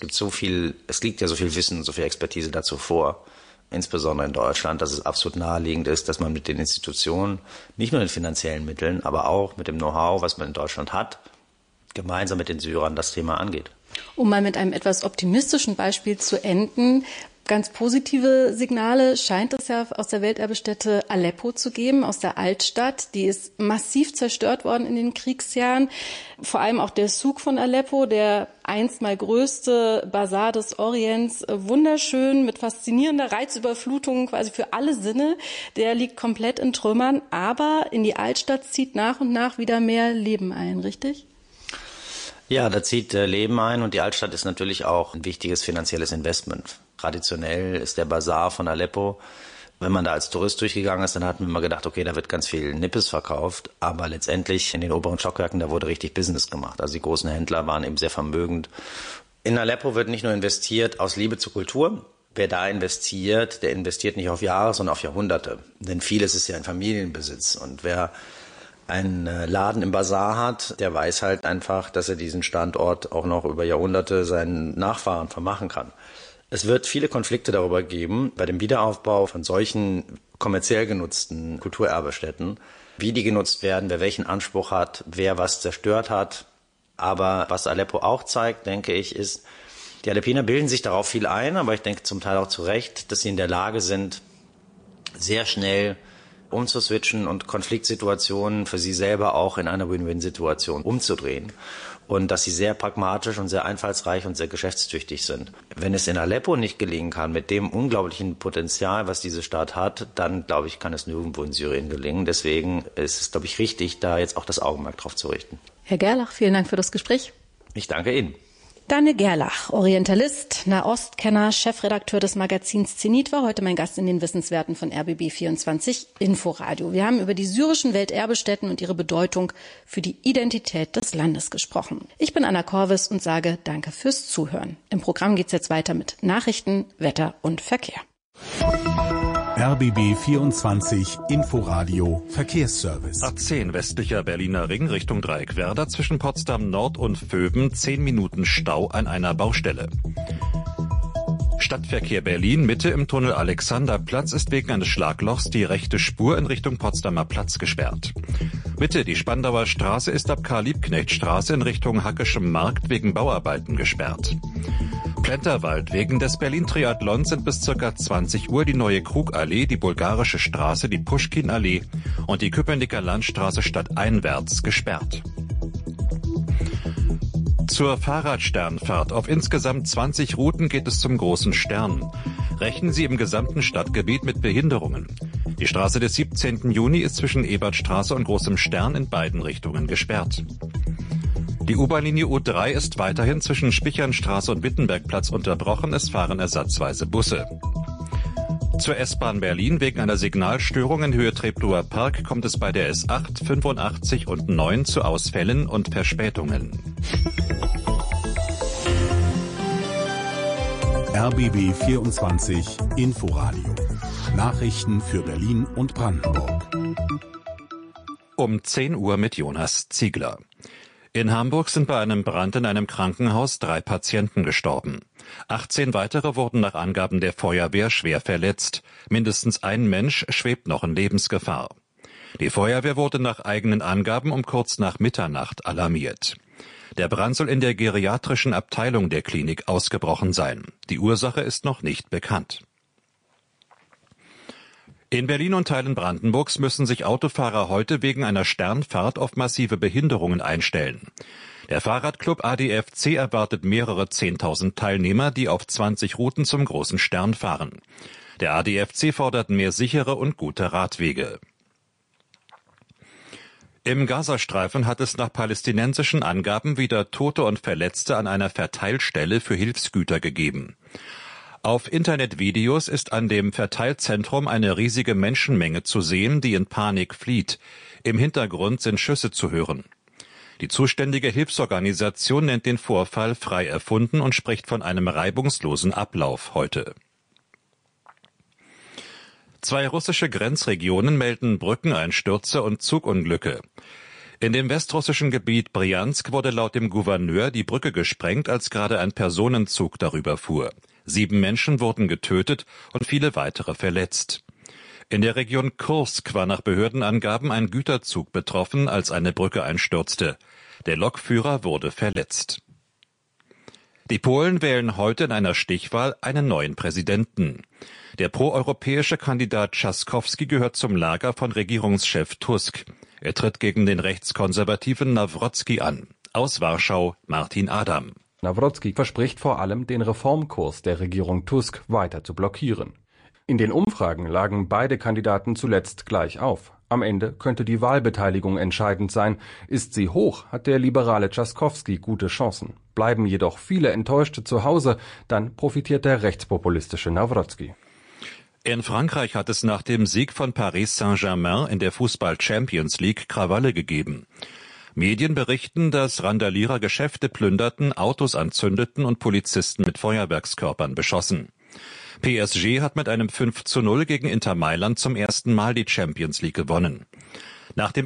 liegt ja so viel Wissen, so viel Expertise dazu vor, insbesondere in Deutschland, dass es absolut naheliegend ist, dass man mit den Institutionen, nicht nur den finanziellen Mitteln, aber auch mit dem Know-how, was man in Deutschland hat, gemeinsam mit den Syrern das Thema angeht. Um mal mit einem etwas optimistischen Beispiel zu enden, ganz positive Signale scheint es ja aus der Welterbestätte Aleppo zu geben, aus der Altstadt. Die ist massiv zerstört worden in den Kriegsjahren. Vor allem auch der Souk von Aleppo, der einst mal größte Basar des Orients, wunderschön mit faszinierender Reizüberflutung quasi für alle Sinne. Der liegt komplett in Trümmern, aber in die Altstadt zieht nach und nach wieder mehr Leben ein, richtig? Ja, da zieht Leben ein und die Altstadt ist natürlich auch ein wichtiges finanzielles Investment. Traditionell ist der Basar von Aleppo, wenn man da als Tourist durchgegangen ist, dann hat man immer gedacht, okay, da wird ganz viel Nippes verkauft, aber letztendlich in den oberen Stockwerken, da wurde richtig Business gemacht. Also die großen Händler waren eben sehr vermögend. In Aleppo wird nicht nur investiert aus Liebe zur Kultur. Wer da investiert, der investiert nicht auf Jahre, sondern auf Jahrhunderte. Denn vieles ist ja in Familienbesitz und wer einen Laden im Basar hat, der weiß halt einfach, dass er diesen Standort auch noch über Jahrhunderte seinen Nachfahren vermachen kann. Es wird viele Konflikte darüber geben, bei dem Wiederaufbau von solchen kommerziell genutzten Kulturerbestätten, wie die genutzt werden, wer welchen Anspruch hat, wer was zerstört hat. Aber was Aleppo auch zeigt, denke ich, ist, die Aleppiner bilden sich darauf viel ein, aber ich denke zum Teil auch zu Recht, dass sie in der Lage sind, sehr schnell umzuswitchen und Konfliktsituationen für sie selber auch in eine Win-Win-Situation umzudrehen. Und dass sie sehr pragmatisch und sehr einfallsreich und sehr geschäftstüchtig sind. Wenn es in Aleppo nicht gelingen kann, mit dem unglaublichen Potenzial, was diese Stadt hat, dann, glaube ich, kann es nirgendwo in Syrien gelingen. Deswegen ist es, glaube ich, richtig, da jetzt auch das Augenmerk drauf zu richten. Herr Gerlach, vielen Dank für das Gespräch. Ich danke Ihnen. Daniel Gerlach, Orientalist, Nahostkenner, Chefredakteur des Magazins Zenit, war heute mein Gast in den Wissenswerten von RBB24 Inforadio. Wir haben über die syrischen Welterbestätten und ihre Bedeutung für die Identität des Landes gesprochen. Ich bin Anna Korvis und sage Danke fürs Zuhören. Im Programm geht's jetzt weiter mit Nachrichten, Wetter und Verkehr. RBB24 Inforadio Verkehrsservice. A10 westlicher Berliner Ring Richtung Dreieckwerder zwischen Potsdam Nord und Vöben 10 Minuten Stau an einer Baustelle. Stadtverkehr Berlin Mitte im Tunnel Alexanderplatz ist wegen eines Schlaglochs die rechte Spur in Richtung Potsdamer Platz gesperrt. Mitte die Spandauer Straße ist ab Karl-Liebknecht-Straße in Richtung Hackeschem Markt wegen Bauarbeiten gesperrt. Plenterwald. Wegen des Berlin-Triathlons sind bis ca. 20 Uhr die Neue Krugallee, die Bulgarische Straße, die Puschkin-Allee und die Köpenicker Landstraße stadteinwärts gesperrt. Zur Fahrradsternfahrt. Auf insgesamt 20 Routen geht es zum Großen Stern. Rechnen Sie im gesamten Stadtgebiet mit Behinderungen. Die Straße des 17. Juni ist zwischen Ebertstraße und Großem Stern in beiden Richtungen gesperrt. Die U-Bahn-Linie U3 ist weiterhin zwischen Spichernstraße und Wittenbergplatz unterbrochen. Es fahren ersatzweise Busse. Zur S-Bahn Berlin. Wegen einer Signalstörung in Höhe Treptower Park kommt es bei der S8, 85 und 9 zu Ausfällen und Verspätungen. RBB 24 Inforadio. Nachrichten für Berlin und Brandenburg. Um 10 Uhr mit Jonas Ziegler. In Hamburg sind bei einem Brand in einem Krankenhaus 3 Patienten gestorben. 18 weitere wurden nach Angaben der Feuerwehr schwer verletzt. Mindestens ein Mensch schwebt noch in Lebensgefahr. Die Feuerwehr wurde nach eigenen Angaben um kurz nach Mitternacht alarmiert. Der Brand soll in der geriatrischen Abteilung der Klinik ausgebrochen sein. Die Ursache ist noch nicht bekannt. In Berlin und Teilen Brandenburgs müssen sich Autofahrer heute wegen einer Sternfahrt auf massive Behinderungen einstellen. Der Fahrradclub ADFC erwartet mehrere 10.000 Teilnehmer, die auf 20 Routen zum Großen Stern fahren. Der ADFC fordert mehr sichere und gute Radwege. Im Gazastreifen hat es nach palästinensischen Angaben wieder Tote und Verletzte an einer Verteilstelle für Hilfsgüter gegeben. Auf Internetvideos ist an dem Verteilzentrum eine riesige Menschenmenge zu sehen, die in Panik flieht. Im Hintergrund sind Schüsse zu hören. Die zuständige Hilfsorganisation nennt den Vorfall frei erfunden und spricht von einem reibungslosen Ablauf heute. 2 russische Grenzregionen melden Brückeneinstürze und Zugunglücke. In dem westrussischen Gebiet Brjansk wurde laut dem Gouverneur die Brücke gesprengt, als gerade ein Personenzug darüber fuhr. 7 Menschen wurden getötet und viele weitere verletzt. In der Region Kursk war nach Behördenangaben ein Güterzug betroffen, als eine Brücke einstürzte. Der Lokführer wurde verletzt. Die Polen wählen heute in einer Stichwahl einen neuen Präsidenten. Der proeuropäische Kandidat Trzaskowski gehört zum Lager von Regierungschef Tusk. Er tritt gegen den rechtskonservativen Nawrocki an. Aus Warschau Martin Adam. Nawrocki verspricht vor allem, den Reformkurs der Regierung Tusk weiter zu blockieren. In den Umfragen lagen beide Kandidaten zuletzt gleich auf. Am Ende könnte die Wahlbeteiligung entscheidend sein. Ist sie hoch, hat der liberale Trzaskowski gute Chancen. Bleiben jedoch viele Enttäuschte zu Hause, dann profitiert der rechtspopulistische Nawrocki. In Frankreich hat es nach dem Sieg von Paris Saint-Germain in der Fußball-Champions League Krawalle gegeben. Medien berichten, dass Randalierer Geschäfte plünderten, Autos anzündeten und Polizisten mit Feuerwerkskörpern beschossen. PSG hat mit einem 5:0 gegen Inter Mailand zum ersten Mal die Champions League gewonnen. Nach dem